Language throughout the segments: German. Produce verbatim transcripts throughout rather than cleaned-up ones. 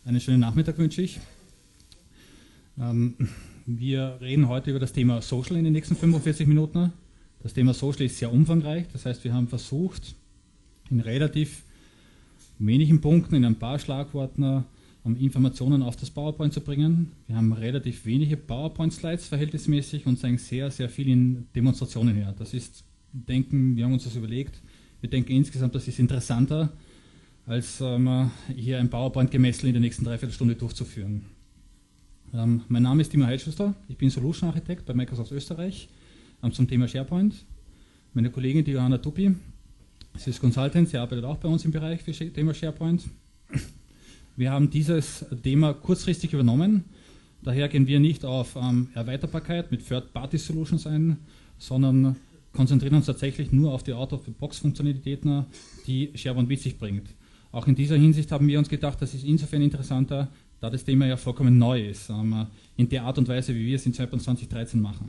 Einen schönen Nachmittag wünsche ich. Ähm, wir reden heute über das Thema Social in den nächsten fünfundvierzig Minuten. Das Thema Social ist sehr umfangreich, das heißt, wir haben versucht, in relativ wenigen Punkten, in ein paar Schlagworten, um Informationen auf das PowerPoint zu bringen. Wir haben relativ wenige PowerPoint-Slides verhältnismäßig und zeigen sehr, sehr viel in Demonstrationen her. Das ist, denken, wir haben uns das überlegt, wir denken insgesamt, das ist interessanter, als ähm, hier ein PowerPoint-Gemessel in der nächsten Dreiviertelstunde durchzuführen. Ähm, mein Name ist Timo Heitschuster, ich bin Solution Architect bei Microsoft Österreich ähm, zum Thema SharePoint. Meine Kollegin, die Johanna Tuppi, sie ist Consultant, sie arbeitet auch bei uns im Bereich für das Thema SharePoint. Wir haben dieses Thema kurzfristig übernommen, daher gehen wir nicht auf ähm, Erweiterbarkeit mit Third-Party-Solutions ein, sondern konzentrieren uns tatsächlich nur auf die Out-of-the-Box-Funktionalitäten, die SharePoint mit sich bringt. Auch in dieser Hinsicht haben wir uns gedacht, das ist insofern interessanter, da das Thema ja vollkommen neu ist, ähm, in der Art und Weise, wie wir es in SharePoint zwanzig dreizehn machen.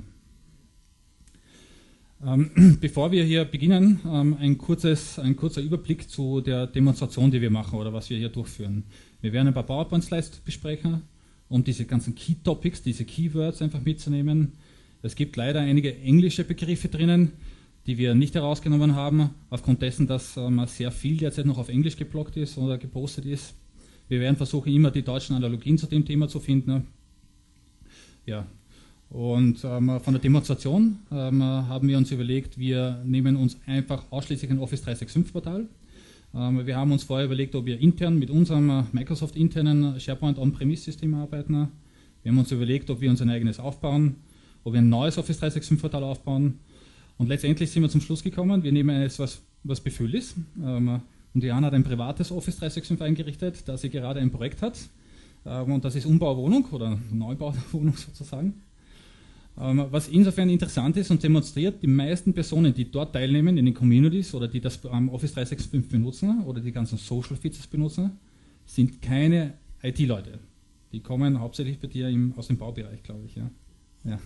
Ähm, bevor wir hier beginnen, ähm, ein, kurzes, ein kurzer Überblick zu der Demonstration, die wir machen oder was wir hier durchführen. Wir werden ein paar PowerPoint-Slides besprechen, um diese ganzen Key-Topics, diese Keywords einfach mitzunehmen. Es gibt leider einige englische Begriffe drinnen, die wir nicht herausgenommen haben, aufgrund dessen, dass ähm, sehr viel derzeit noch auf Englisch geblockt ist oder gepostet ist. Wir werden versuchen, immer die deutschen Analogien zu dem Thema zu finden. Ja. Und ähm, von der Demonstration ähm, haben wir uns überlegt, wir nehmen uns einfach ausschließlich ein Office dreihundertfünfundsechzig Portal. Ähm, wir haben uns vorher überlegt, ob wir intern mit unserem Microsoft-internen SharePoint On-Premise-System arbeiten. Wir haben uns überlegt, ob wir uns ein eigenes aufbauen, ob wir ein neues Office dreihundertfünfundsechzig Portal aufbauen. Und letztendlich sind wir zum Schluss gekommen, wir nehmen etwas, was befüllt ist. Ähm, und Diana hat ein privates Office dreihundertfünfundsechzig eingerichtet, da sie gerade ein Projekt hat. Ähm, und das ist Umbauwohnung oder Neubauwohnung sozusagen. Ähm, was insofern interessant ist und demonstriert, die meisten Personen, die dort teilnehmen in den Communities oder die das ähm, Office dreihundertfünfundsechzig benutzen oder die ganzen Social Features benutzen, sind keine I T-Leute. Die kommen hauptsächlich bei dir im, aus dem Baubereich, glaube ich. Ja. Ja.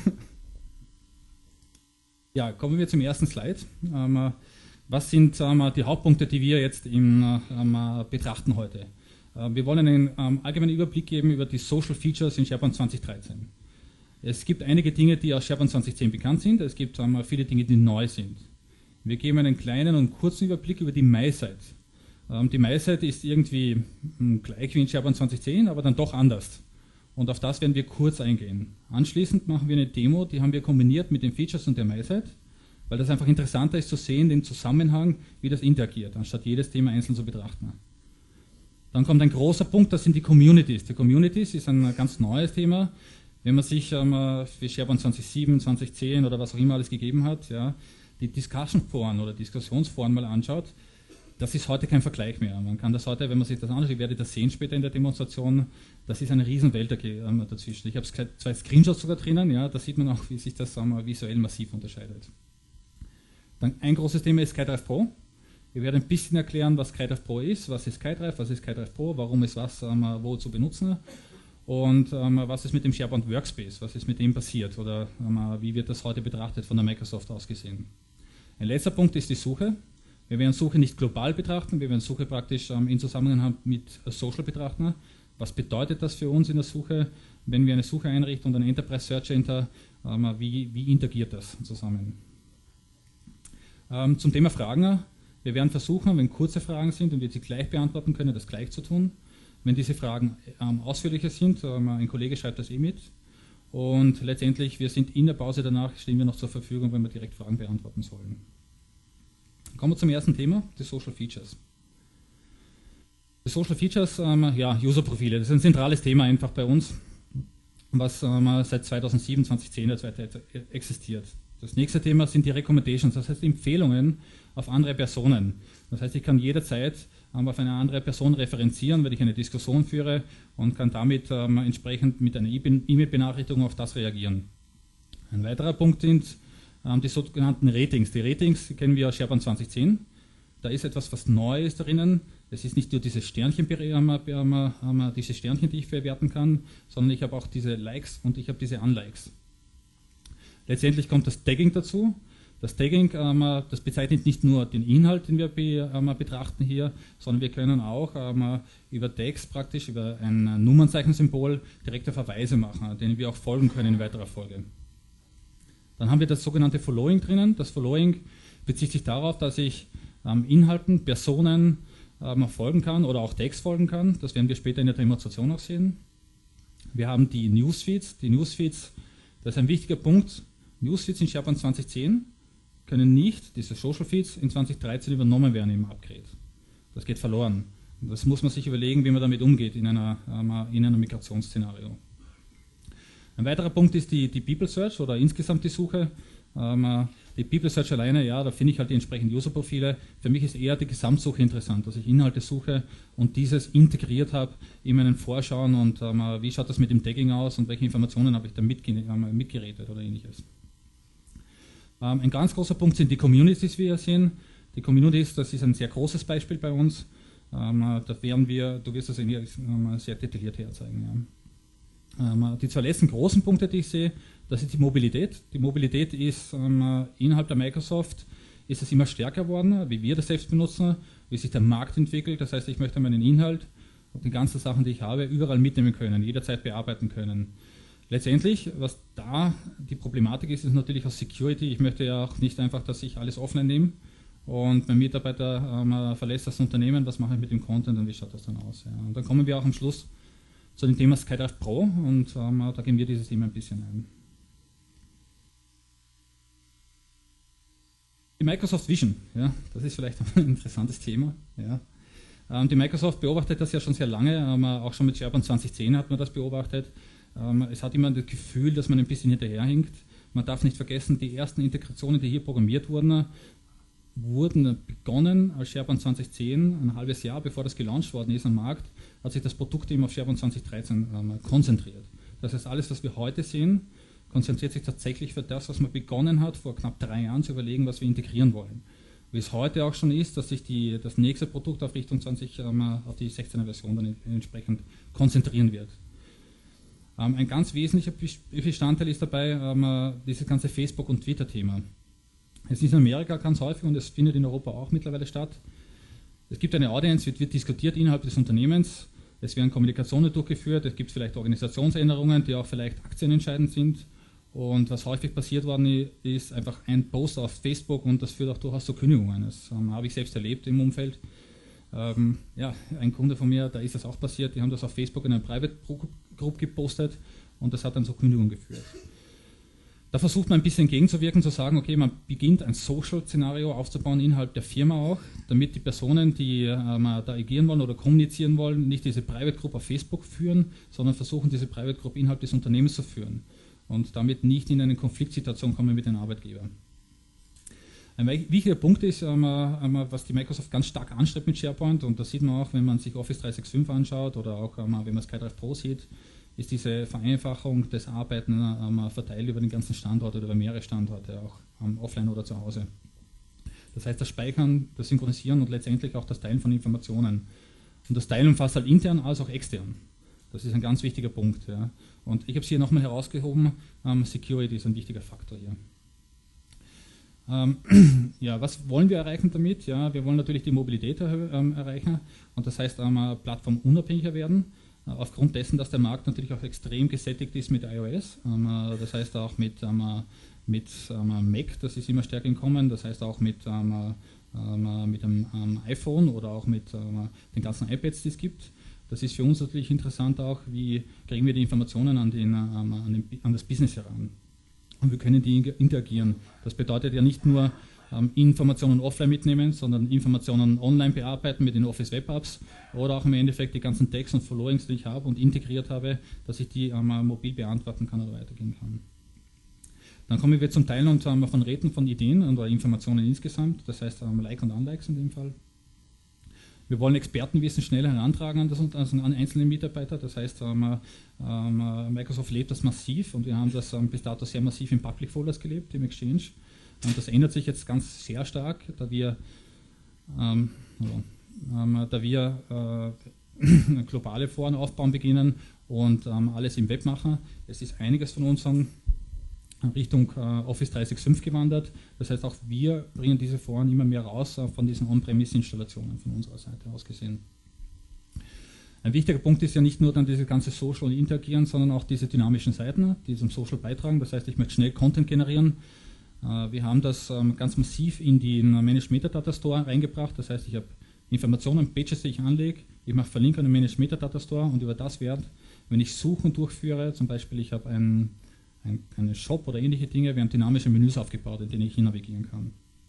Ja, kommen wir zum ersten Slide. Ähm, was sind ähm, die Hauptpunkte, die wir jetzt im, ähm, betrachten heute? Äh, wir wollen einen ähm, allgemeinen Überblick geben über die Social Features in SharePoint zwanzig dreizehn. Es gibt einige Dinge, die aus SharePoint zwanzig zehn bekannt sind. Es gibt ähm, viele Dinge, die neu sind. Wir geben einen kleinen und kurzen Überblick über die MySite. Ähm, die MySite ist irgendwie mh, gleich wie in SharePoint zwanzig zehn, aber dann doch anders. Und auf das werden wir kurz eingehen. Anschließend machen wir eine Demo, die haben wir kombiniert mit den Features und der MySite, weil das einfach interessanter ist zu sehen, den Zusammenhang, wie das interagiert, anstatt jedes Thema einzeln zu betrachten. Dann kommt ein großer Punkt, das sind die Communities. Die Communities ist ein ganz neues Thema. Wenn man sich ähm, für SharePoint zwanzig sieben, zwanzig zehn oder was auch immer alles gegeben hat, ja, die Discussion-Foren oder Diskussionsforen mal anschaut, das ist heute kein Vergleich mehr. Man kann das heute, wenn man sich das anschaut, ich werde das sehen später in der Demonstration, das ist eine Riesenwelt dazwischen. Ich habe zwei Screenshots sogar drinnen, ja, da sieht man auch, wie sich das sagen wir, visuell massiv unterscheidet. Dann ein großes Thema ist SkyDrive Pro. Ich werde ein bisschen erklären, was SkyDrive Pro ist, was ist SkyDrive, was ist SkyDrive Pro, warum ist was ähm, wo zu benutzen und ähm, was ist mit dem SharePoint Workspace, was ist mit dem passiert oder ähm, wie wird das heute betrachtet von der Microsoft aus gesehen. Ein letzter Punkt ist die Suche. Wir werden Suche nicht global betrachten, wir werden Suche praktisch ähm, in Zusammenhang mit Social betrachten. Was bedeutet das für uns in der Suche, wenn wir eine Suche einrichten und ein Enterprise Search Center, ähm, wie, wie interagiert das zusammen? Ähm, zum Thema Fragen. Wir werden versuchen, wenn kurze Fragen sind und wir sie gleich beantworten können, das gleich zu tun. Wenn diese Fragen ähm, ausführlicher sind, ähm, ein Kollege schreibt das eh mit. Und letztendlich, wir sind in der Pause danach, stehen wir noch zur Verfügung, wenn wir direkt Fragen beantworten sollen. Kommen wir zum ersten Thema, die Social Features. Die Social Features, ähm, ja, User-Profile, das ist ein zentrales Thema einfach bei uns, was ähm, seit zweitausendsieben, zweitausendzehn existiert. Das nächste Thema sind die Recommendations, das heißt Empfehlungen auf andere Personen. Das heißt, ich kann jederzeit ähm, auf eine andere Person referenzieren, wenn ich eine Diskussion führe und kann damit ähm, entsprechend mit einer E-Mail-Benachrichtigung auf das reagieren. Ein weiterer Punkt sind die sogenannten Ratings. Die Ratings kennen wir aus SharePoint zwanzig zehn. Da ist etwas, was neu ist drinnen. Es ist nicht nur diese Sternchen, diese Sternchen, die ich verwerten kann, sondern ich habe auch diese Likes und ich habe diese Unlikes. Letztendlich kommt das Tagging dazu. Das Tagging, ähm, das bezeichnet nicht nur den Inhalt, den wir be, ähm, betrachten hier, sondern wir können auch ähm, über Tags praktisch, über ein Nummernzeichensymbol direkte Verweise machen, denen wir auch folgen können in weiterer Folge. Dann haben wir das sogenannte Following drinnen. Das Following bezieht sich darauf, dass ich ähm, Inhalten, Personen ähm, folgen kann oder auch Tags folgen kann. Das werden wir später in der Demonstration auch sehen. Wir haben die Newsfeeds. Die Newsfeeds, das ist ein wichtiger Punkt. Newsfeeds in SharePoint zwanzig zehn können nicht, diese Social Feeds, in zwanzig dreizehn übernommen werden im Upgrade. Das geht verloren. Und das muss man sich überlegen, wie man damit umgeht in, einer, in einem Migrationsszenario. Ein weiterer Punkt ist die, die People Search oder insgesamt die Suche. Ähm, die People Search alleine, ja, da finde ich halt die entsprechenden User-Profile. Für mich ist eher die Gesamtsuche interessant, dass ich Inhalte suche und dieses integriert habe in meinen Vorschauen und ähm, wie schaut das mit dem Tagging aus und welche Informationen habe ich da mitge ähm, mitgeredet oder ähnliches. Ähm, ein ganz großer Punkt sind die Communities, wie wir sehen. Die Communities, das ist ein sehr großes Beispiel bei uns. Ähm, da werden wir, du wirst das in hier ähm, sehr detailliert herzeigen. Ja. Ähm, die zwei letzten großen Punkte, die ich sehe, das ist die Mobilität. Die Mobilität ist ähm, innerhalb der Microsoft ist es immer stärker geworden, wie wir das selbst benutzen, wie sich der Markt entwickelt. Das heißt, ich möchte meinen Inhalt und die ganzen Sachen, die ich habe, überall mitnehmen können, jederzeit bearbeiten können. Letztendlich, was da die Problematik ist, ist natürlich auch Security. Ich möchte ja auch nicht einfach, dass ich alles offline nehme und mein Mitarbeiter ähm, verlässt das Unternehmen. Was mache ich mit dem Content und wie schaut das dann aus? Ja. Und dann kommen wir auch am Schluss zu dem Thema SkyDrive Pro und ähm, da gehen wir dieses Thema ein bisschen ein. Die Microsoft Vision, ja, das ist vielleicht ein interessantes Thema. Ja. Ähm, die Microsoft beobachtet das ja schon sehr lange, ähm, auch schon mit SharePoint zwanzig zehn hat man das beobachtet. Ähm, es hat immer das Gefühl, dass man ein bisschen hinterherhinkt. Man darf nicht vergessen, die ersten Integrationen, die hier programmiert wurden, wurden begonnen als SharePoint zwanzig zehn, ein halbes Jahr bevor das gelauncht worden ist am Markt, hat sich das Produkt eben auf SharePoint zwanzig dreizehn ähm, konzentriert. Das heißt, alles, was wir heute sehen, konzentriert sich tatsächlich für das, was man begonnen hat, vor knapp drei Jahren zu überlegen, was wir integrieren wollen. Wie es heute auch schon ist, dass sich die, das nächste Produkt auf Richtung zwanzig, ähm, auf die sechzehner Version dann entsprechend konzentrieren wird. Ähm, ein ganz wesentlicher Bestandteil ist dabei ähm, dieses ganze Facebook- und Twitter-Thema. Es ist in Amerika ganz häufig und es findet in Europa auch mittlerweile statt. Es gibt eine Audience, wird, wird diskutiert innerhalb des Unternehmens, es werden Kommunikationen durchgeführt, es gibt vielleicht Organisationsänderungen, die auch vielleicht aktienentscheidend sind. Und was häufig passiert worden ist, einfach ein Post auf Facebook und das führt auch durchaus zu Kündigungen. Das ähm, habe ich selbst erlebt im Umfeld. Ähm, ja, ein Kunde von mir, da ist das auch passiert, die haben das auf Facebook in einer Private Group gepostet und das hat dann zu Kündigungen geführt. Da versucht man ein bisschen gegenzuwirken, zu sagen, okay, man beginnt ein Social-Szenario aufzubauen innerhalb der Firma auch, damit die Personen, die ähm, da agieren wollen oder kommunizieren wollen, nicht diese Private Group auf Facebook führen, sondern versuchen, diese Private Group innerhalb des Unternehmens zu führen und damit nicht in eine Konfliktsituation kommen mit den Arbeitgebern. Ein wichtiger Punkt ist, ähm, ähm, was die Microsoft ganz stark anstrebt mit SharePoint, und das sieht man auch, wenn man sich Office dreihundertfünfundsechzig anschaut oder auch, ähm, wenn man SkyDrive Pro sieht, ist diese Vereinfachung des Arbeiten ähm, verteilt über den ganzen Standort oder über mehrere Standorte, auch ähm, offline oder zu Hause. Das heißt, das Speichern, das Synchronisieren und letztendlich auch das Teilen von Informationen. Und das Teilen umfasst halt intern als auch extern. Das ist ein ganz wichtiger Punkt. Ja. Und ich habe es hier nochmal herausgehoben, ähm, Security ist ein wichtiger Faktor hier. Ähm, ja, was wollen wir erreichen damit? Ja, wir wollen natürlich die Mobilität er, ähm, erreichen und das heißt, ähm, plattformunabhängiger werden. Aufgrund dessen, dass der Markt natürlich auch extrem gesättigt ist mit iOS, ähm, das heißt auch mit, ähm, mit ähm, Mac, das ist immer stärker gekommen, das heißt auch mit, ähm, ähm, mit dem ähm, iPhone oder auch mit ähm, den ganzen iPads, die es gibt. Das ist für uns natürlich interessant auch, wie kriegen wir die Informationen an, den, ähm, an, den, an das Business heran. Und wir können die interagieren. Das bedeutet ja nicht nur ähm, Informationen offline mitnehmen, sondern Informationen online bearbeiten mit den Office Web Apps oder auch im Endeffekt die ganzen Tags und Followings, die ich habe und integriert habe, dass ich die ähm, mobil beantworten kann oder weitergehen kann. Dann kommen wir zum Teilen und ähm, von Räten von Ideen oder Informationen insgesamt, das heißt ähm, Like und Unlikes in dem Fall. Wir wollen Expertenwissen schnell herantragen an, das, also an einzelne Mitarbeiter, das heißt, ähm, ähm, Microsoft lebt das massiv und wir haben das ähm, bis dato sehr massiv in Public Folders gelebt, im Exchange. Und das ändert sich jetzt ganz sehr stark, da wir, ähm, ähm, da wir äh, globale Foren aufbauen beginnen und ähm, alles im Web machen. Es ist einiges von unseren Richtung äh, Office dreihundertfünfundsechzig gewandert. Das heißt, auch wir bringen diese Foren immer mehr raus äh, von diesen On-Premise-Installationen von unserer Seite aus gesehen. Ein wichtiger Punkt ist ja nicht nur dann diese ganze Social und Interagieren, sondern auch diese dynamischen Seiten, die zum Social beitragen. Das heißt, ich möchte schnell Content generieren. Äh, wir haben das ähm, ganz massiv in den Managed Metadata Store reingebracht. Das heißt, ich habe Informationen, Pages, die ich anlege, ich mache Verlinke an den Managed Metadata Store und über das Wert, wenn ich Suchen durchführe, zum Beispiel ich habe ein Ein, einen Shop oder ähnliche Dinge, wir haben dynamische Menüs aufgebaut, in denen ich hin navigieren kann.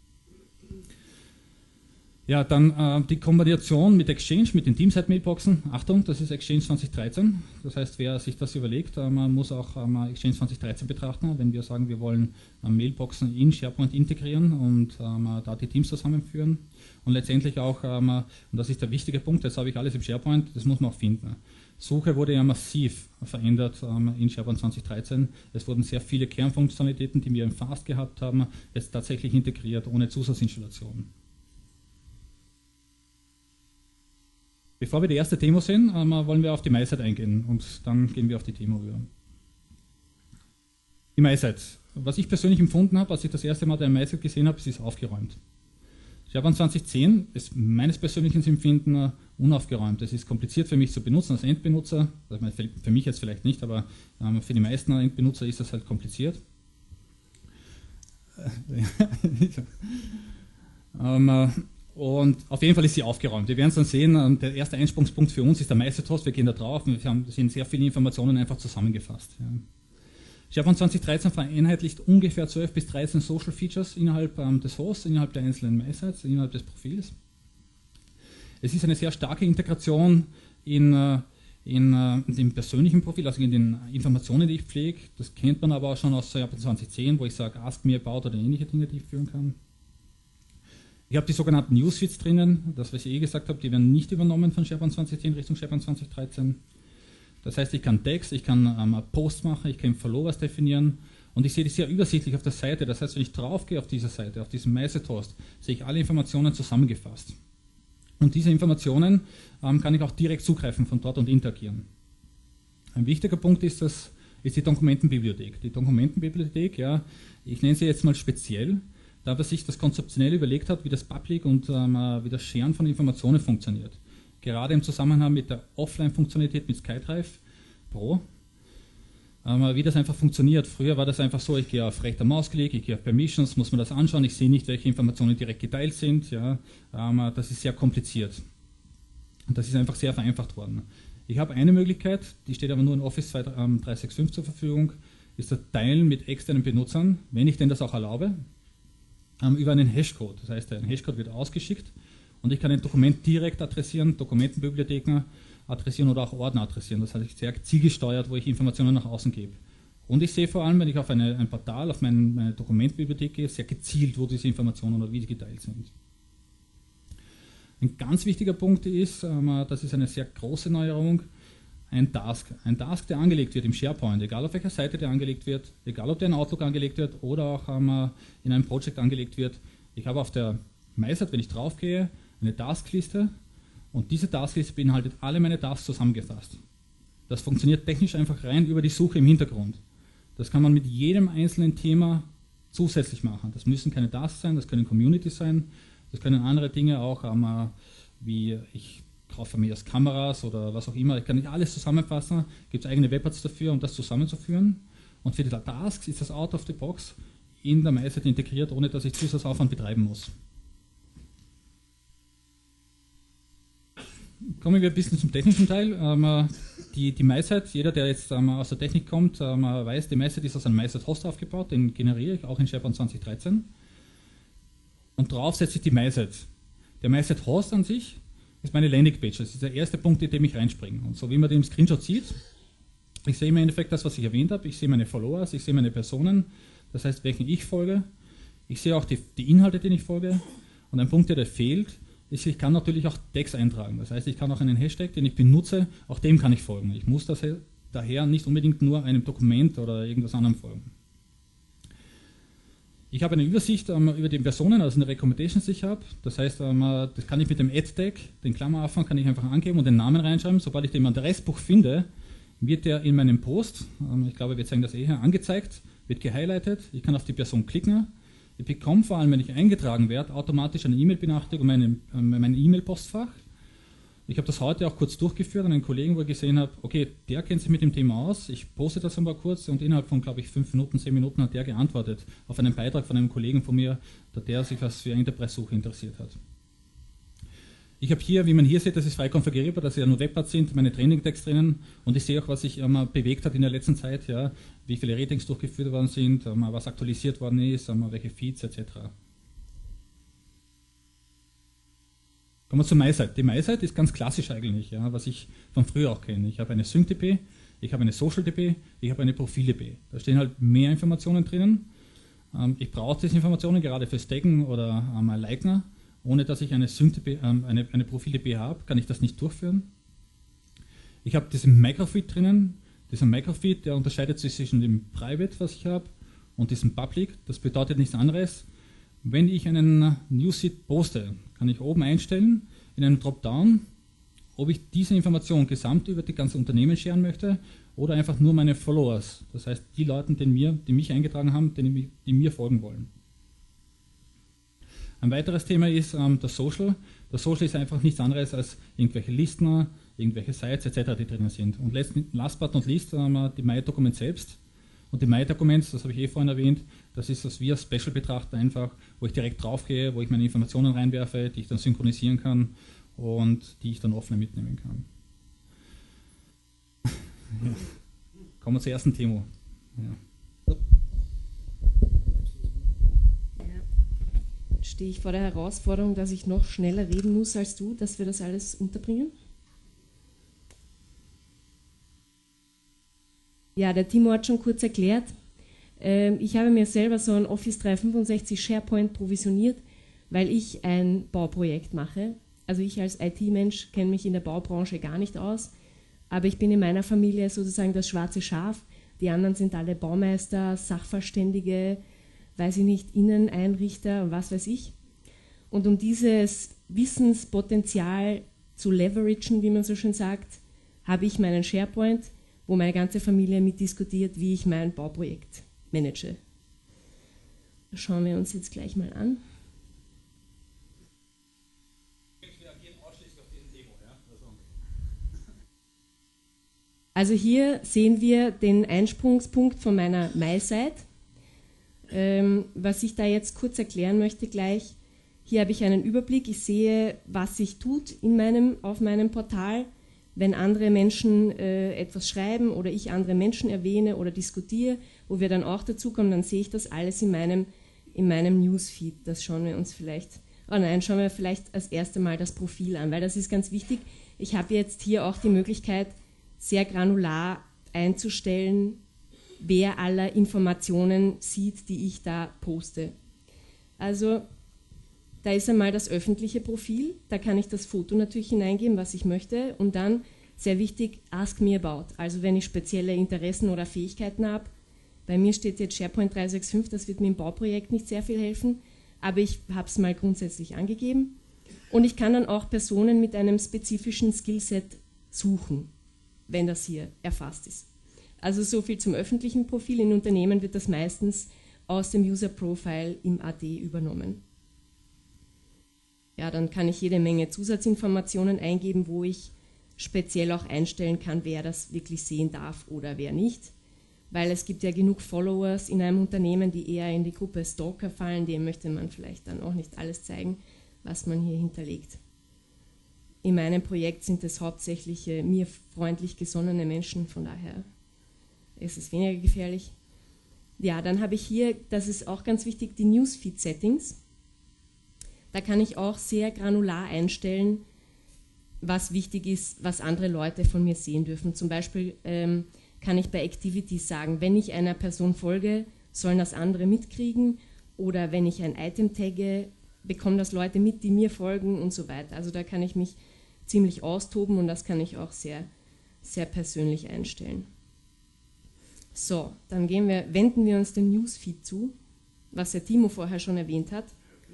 Ja, dann äh, die Kombination mit Exchange, mit den Teamside-Mailboxen. Achtung, das ist Exchange zwanzig dreizehn. Das heißt, wer sich das überlegt, äh, man muss auch äh, Exchange zwanzig dreizehn betrachten, wenn wir sagen, wir wollen äh, Mailboxen in SharePoint integrieren und äh, da die Teams zusammenführen. Und letztendlich auch, äh, und das ist der wichtige Punkt, das habe ich alles im SharePoint, das muss man auch finden. Suche wurde ja massiv verändert ähm, in SharePoint zwanzig dreizehn. Es wurden sehr viele Kernfunktionalitäten, die wir im Fast gehabt haben, jetzt tatsächlich integriert, ohne Zusatzinstallation. Bevor wir die erste Demo sehen, ähm, wollen wir auf die MySite eingehen und dann gehen wir auf die Demo über. Die MySite. Was ich persönlich empfunden habe, als ich das erste Mal eine MySite gesehen habe, sie ist aufgeräumt. SharePoint zwanzig zehn ist meines persönlichen Empfindens unaufgeräumt. Es ist kompliziert für mich zu benutzen als Endbenutzer. Also für mich jetzt vielleicht nicht, aber ähm, für die meisten Endbenutzer ist das halt kompliziert. ähm, und auf jeden Fall ist sie aufgeräumt. Wir werden es dann sehen, der erste Einsprungspunkt für uns ist der MySite-Host. Wir gehen da drauf und wir haben sind sehr viele Informationen einfach zusammengefasst. Ja. SharePoint zwanzig dreizehn vereinheitlicht ungefähr zwölf bis dreizehn Social Features innerhalb ähm, des Hosts, innerhalb der einzelnen MySites, innerhalb des Profils. Es ist eine sehr starke Integration in, äh, in, äh, in dem persönlichen Profil, also in den Informationen, die ich pflege. Das kennt man aber auch schon aus SharePoint zwanzig zehn, wo ich sage, ask me about oder ähnliche Dinge, die ich führen kann. Ich habe die sogenannten Newsfeeds drinnen, das, was ich eh gesagt habe, die werden nicht übernommen von SharePoint zwanzig zehn Richtung SharePoint zwanzig dreizehn. Das heißt, ich kann Text, ich kann ähm, Posts machen, ich kann Followers definieren und ich sehe die sehr übersichtlich auf der Seite. Das heißt, wenn ich draufgehe auf diese Seite, auf diesen MySite-Host, sehe ich alle Informationen zusammengefasst. Und diese Informationen ähm, kann ich auch direkt zugreifen von dort und interagieren. Ein wichtiger Punkt ist, das, ist die Dokumentenbibliothek. Die Dokumentenbibliothek, ja, ich nenne sie jetzt mal speziell, da man sich das konzeptionell überlegt hat, wie das Public und ähm, wie das Sharen von Informationen funktioniert. Gerade im Zusammenhang mit der Offline-Funktionalität mit SkyDrive Pro, ähm, wie das einfach funktioniert. Früher war das einfach so, ich gehe auf rechter Mausklick, ich gehe auf Permissions, muss man das anschauen, ich sehe nicht, welche Informationen direkt geteilt sind. Ja, ähm, das ist sehr kompliziert. Und das ist einfach sehr vereinfacht worden. Ich habe eine Möglichkeit, die steht aber nur in Office dreihundertfünfundsechzig zur Verfügung, ist das Teilen mit externen Benutzern, wenn ich denn das auch erlaube, ähm, über einen Hashcode. Das heißt, ein Hashcode wird ausgeschickt. Und ich kann ein Dokument direkt adressieren, Dokumentenbibliotheken adressieren oder auch Ordner adressieren. Das heißt, sehr zielgesteuert, wo ich Informationen nach außen gebe. Und ich sehe vor allem, wenn ich auf eine, ein Portal, auf mein, meine Dokumentbibliothek gehe, sehr gezielt, wo diese Informationen oder wie sie geteilt sind. Ein ganz wichtiger Punkt ist, ähm, das ist eine sehr große Neuerung, ein Task. Ein Task, der angelegt wird im SharePoint, egal auf welcher Seite der angelegt wird, egal ob der in Outlook angelegt wird oder auch ähm, in einem Projekt angelegt wird. Ich habe auf der MySite, wenn ich draufgehe, eine Taskliste und diese Taskliste beinhaltet alle meine Tasks zusammengefasst. Das funktioniert technisch einfach rein über die Suche im Hintergrund. Das kann man mit jedem einzelnen Thema zusätzlich machen. Das müssen keine Tasks sein, das können Communities sein, das können andere Dinge auch, ähm, wie ich kaufe mir erst Kameras oder was auch immer. Ich kann nicht alles zusammenfassen, gibt es eigene Webpads dafür, um das zusammenzuführen. Und für die Tasks ist das out of the box in der MySite integriert, ohne dass ich Zusatzaufwand betreiben muss. Kommen wir ein bisschen zum technischen Teil. Ähm, die, die MySite, jeder, der jetzt ähm, aus der Technik kommt, ähm, weiß, die MySite ist aus einem MySite-Host aufgebaut, den generiere ich auch in SharePoint zwanzig dreizehn. Und drauf setze ich die MySite. Der MySite-Host an sich ist meine Landingpage. Das ist der erste Punkt, in dem ich reinspringe. Und so wie man den im Screenshot sieht, ich sehe im Endeffekt das, was ich erwähnt habe. Ich sehe meine Followers, ich sehe meine Personen, das heißt, welchen ich folge. Ich sehe auch die, die Inhalte, denen ich folge. Und ein Punkt, der da fehlt, ist, ich kann natürlich auch Tags eintragen. Das heißt, ich kann auch einen Hashtag, den ich benutze, auch dem kann ich folgen. Ich muss das daher nicht unbedingt nur einem Dokument oder irgendwas anderem folgen. Ich habe eine Übersicht ähm, über die Personen, also eine Recommendations, die ich habe. Das heißt, ähm, das kann ich mit dem Add-Tag, den Klammerhafen, kann ich einfach angeben und den Namen reinschreiben. Sobald ich den im Adressbuch finde, wird der in meinem Post, ähm, ich glaube, wir zeigen das eh hier, angezeigt. wird gehighlightet, ich kann auf die Person klicken, ich bekomme vor allem, wenn ich eingetragen werde, automatisch eine E-Mail-Benachrichtigung in mein E-Mail-Postfach. Ich habe das heute auch kurz durchgeführt an einen Kollegen, wo ich gesehen habe, okay, der kennt sich mit dem Thema aus, ich poste das einmal kurz und innerhalb von, glaube ich, fünf Minuten, zehn Minuten hat der geantwortet auf einen Beitrag von einem Kollegen von mir, der sich was für Enterprise-Suche interessiert hat. Ich habe hier, wie man hier sieht, das ist frei konfigurierbar, dass ja nur Webpads sind, meine Training-Tags drinnen und ich sehe auch, was sich ähm, bewegt hat in der letzten Zeit, ja, wie viele Ratings durchgeführt worden sind, ähm, was aktualisiert worden ist, ähm, welche Feeds et cetera. Kommen wir zur MySite. Die MySite ist ganz klassisch eigentlich, ja, was ich von früher auch kenne. Ich habe eine Sync-D B, ich habe eine Social-D B, ich habe eine Profil-D B. Da stehen halt mehr Informationen drinnen. Ähm, ich brauche diese Informationen gerade für Taggen oder ähm, Liken. Ohne dass ich eine, ähm, eine, eine Profil-D B habe, kann ich das nicht durchführen. Ich habe diesen Microfeed drinnen. Dieser Microfeed, der unterscheidet sich zwischen dem Private, was ich habe, und diesem Public. Das bedeutet nichts anderes. Wenn ich einen Newsfeed poste, kann ich oben einstellen, in einem Dropdown, ob ich diese Information gesamt über die ganze Unternehmen scheren möchte oder einfach nur meine Followers. Das heißt, die Leute, die, mir, die mich eingetragen haben, die, die mir folgen wollen. Ein weiteres Thema ist ähm, das Social. Das Social ist einfach nichts anderes als irgendwelche Listen, irgendwelche Sites et cetera, die drinnen sind. Und last, last but not least haben wir die My-Dokument selbst. Und die My-Documents, das habe ich eh vorhin erwähnt, das ist das wir Special betrachten einfach, wo ich direkt drauf gehe, wo ich meine Informationen reinwerfe, die ich dann synchronisieren kann und die ich dann offline mitnehmen kann. Ja. Kommen wir zur ersten Demo. Ja. Stehe ich vor der Herausforderung, dass ich noch schneller reden muss als du, dass wir das alles unterbringen? Ja, der Timo hat schon kurz erklärt. Ähm, ich habe mir selber so ein Office dreihundertfünfundsechzig SharePoint provisioniert, weil ich ein Bauprojekt mache. Also ich als I T-Mensch kenne mich in der Baubranche gar nicht aus, aber ich bin in meiner Familie sozusagen das schwarze Schaf. Die anderen sind alle Baumeister, Sachverständige, weiß ich nicht, Inneneinrichter, was weiß ich. Und um dieses Wissenspotenzial zu leveragen, wie man so schön sagt, habe ich meinen SharePoint, wo meine ganze Familie mitdiskutiert, wie ich mein Bauprojekt manage. Das schauen wir uns jetzt gleich mal an. Also hier sehen wir den Einsprungspunkt von meiner MySite. Ähm, was ich da jetzt kurz erklären möchte gleich, hier habe ich einen Überblick, ich sehe, was sich tut in meinem, auf meinem Portal, wenn andere Menschen äh, etwas schreiben oder ich andere Menschen erwähne oder diskutiere, wo wir dann auch dazu kommen, dann sehe ich das alles in meinem, in meinem Newsfeed. Das schauen wir uns vielleicht, oh nein, schauen wir vielleicht als erstes Mal das Profil an, weil das ist ganz wichtig. Ich habe jetzt hier auch die Möglichkeit, sehr granular einzustellen, wer aller Informationen sieht, die ich da poste. Also da ist einmal das öffentliche Profil, da kann ich das Foto natürlich hineingeben, was ich möchte, und dann, sehr wichtig, Ask Me About. Also wenn ich spezielle Interessen oder Fähigkeiten habe, bei mir steht jetzt SharePoint dreihundertfünfundsechzig, das wird mir im Bauprojekt nicht sehr viel helfen, aber ich habe es mal grundsätzlich angegeben. Und ich kann dann auch Personen mit einem spezifischen Skillset suchen, wenn das hier erfasst ist. Also so viel zum öffentlichen Profil. In Unternehmen wird das meistens aus dem User Profile im A D übernommen. Ja, dann kann ich jede Menge Zusatzinformationen eingeben, wo ich speziell auch einstellen kann, wer das wirklich sehen darf oder wer nicht. Weil es gibt ja genug Followers in einem Unternehmen, die eher in die Gruppe Stalker fallen, dem möchte man vielleicht dann auch nicht alles zeigen, was man hier hinterlegt. In meinem Projekt sind es hauptsächlich äh, mir freundlich gesonnene Menschen, von daher ist es weniger gefährlich. Ja, dann habe ich hier, das ist auch ganz wichtig, die Newsfeed-Settings. Da kann ich auch sehr granular einstellen, was wichtig ist, was andere Leute von mir sehen dürfen. Zum Beispiel ähm, kann ich bei Activities sagen, wenn ich einer Person folge, sollen das andere mitkriegen, oder wenn ich ein Item tagge, bekommen das Leute mit, die mir folgen und so weiter. Also da kann ich mich ziemlich austoben und das kann ich auch sehr, sehr persönlich einstellen. So, dann gehen wir, wenden wir uns dem Newsfeed zu, was der Timo vorher schon erwähnt hat.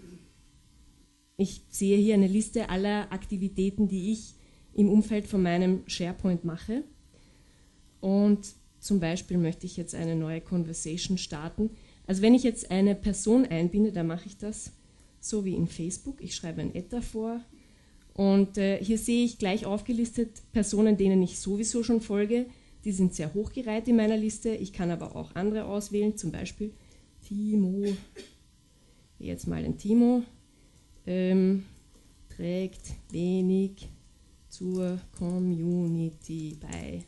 Ich sehe hier eine Liste aller Aktivitäten, die ich im Umfeld von meinem SharePoint mache. Und Zum Beispiel möchte ich jetzt eine neue Conversation starten. Also wenn ich jetzt eine Person einbinde, dann mache ich das so wie in Facebook. Ich schreibe ein Ad davor und äh, hier sehe ich gleich aufgelistet Personen, denen ich sowieso schon folge. Die sind sehr hochgereiht in meiner Liste. Ich kann aber auch andere auswählen, zum Beispiel Timo, jetzt mal den Timo, ähm, trägt wenig zur Community bei.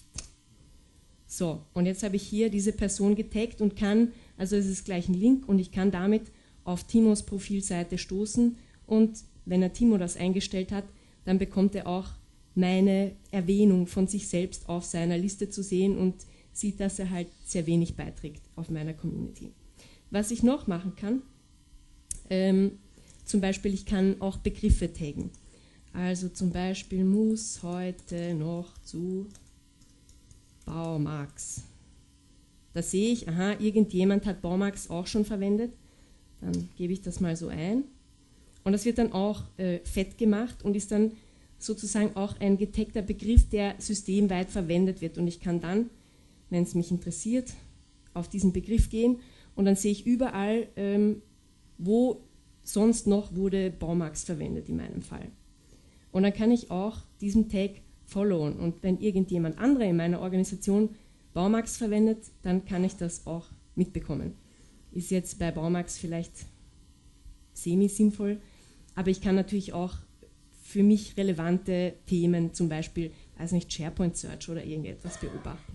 So, und jetzt habe ich hier diese Person getaggt und kann, also es ist gleich ein Link und ich kann damit auf Timos Profilseite stoßen und wenn er Timo das eingestellt hat, dann bekommt er auch meine Erwähnung von sich selbst auf seiner Liste zu sehen und sieht, dass er halt sehr wenig beiträgt auf meiner Community. Was ich noch machen kann, ähm, zum Beispiel, ich kann auch Begriffe taggen. Also zum Beispiel muss heute noch zu Baumax. Da sehe ich, aha, irgendjemand hat Baumax auch schon verwendet. Dann gebe ich das mal so ein. Und das wird dann auch äh, fett gemacht und ist dann sozusagen auch ein getaggter Begriff, der systemweit verwendet wird. Und ich kann dann, wenn es mich interessiert, auf diesen Begriff gehen und dann sehe ich überall, ähm, wo sonst noch wurde Baumax verwendet in meinem Fall. Und dann kann ich auch diesen Tag followen. Und wenn irgendjemand andere in meiner Organisation Baumax verwendet, dann kann ich das auch mitbekommen. Ist jetzt bei Baumax vielleicht semi-sinnvoll, aber ich kann natürlich auch für mich relevante Themen, zum Beispiel, also nicht SharePoint Search oder irgendetwas beobachten.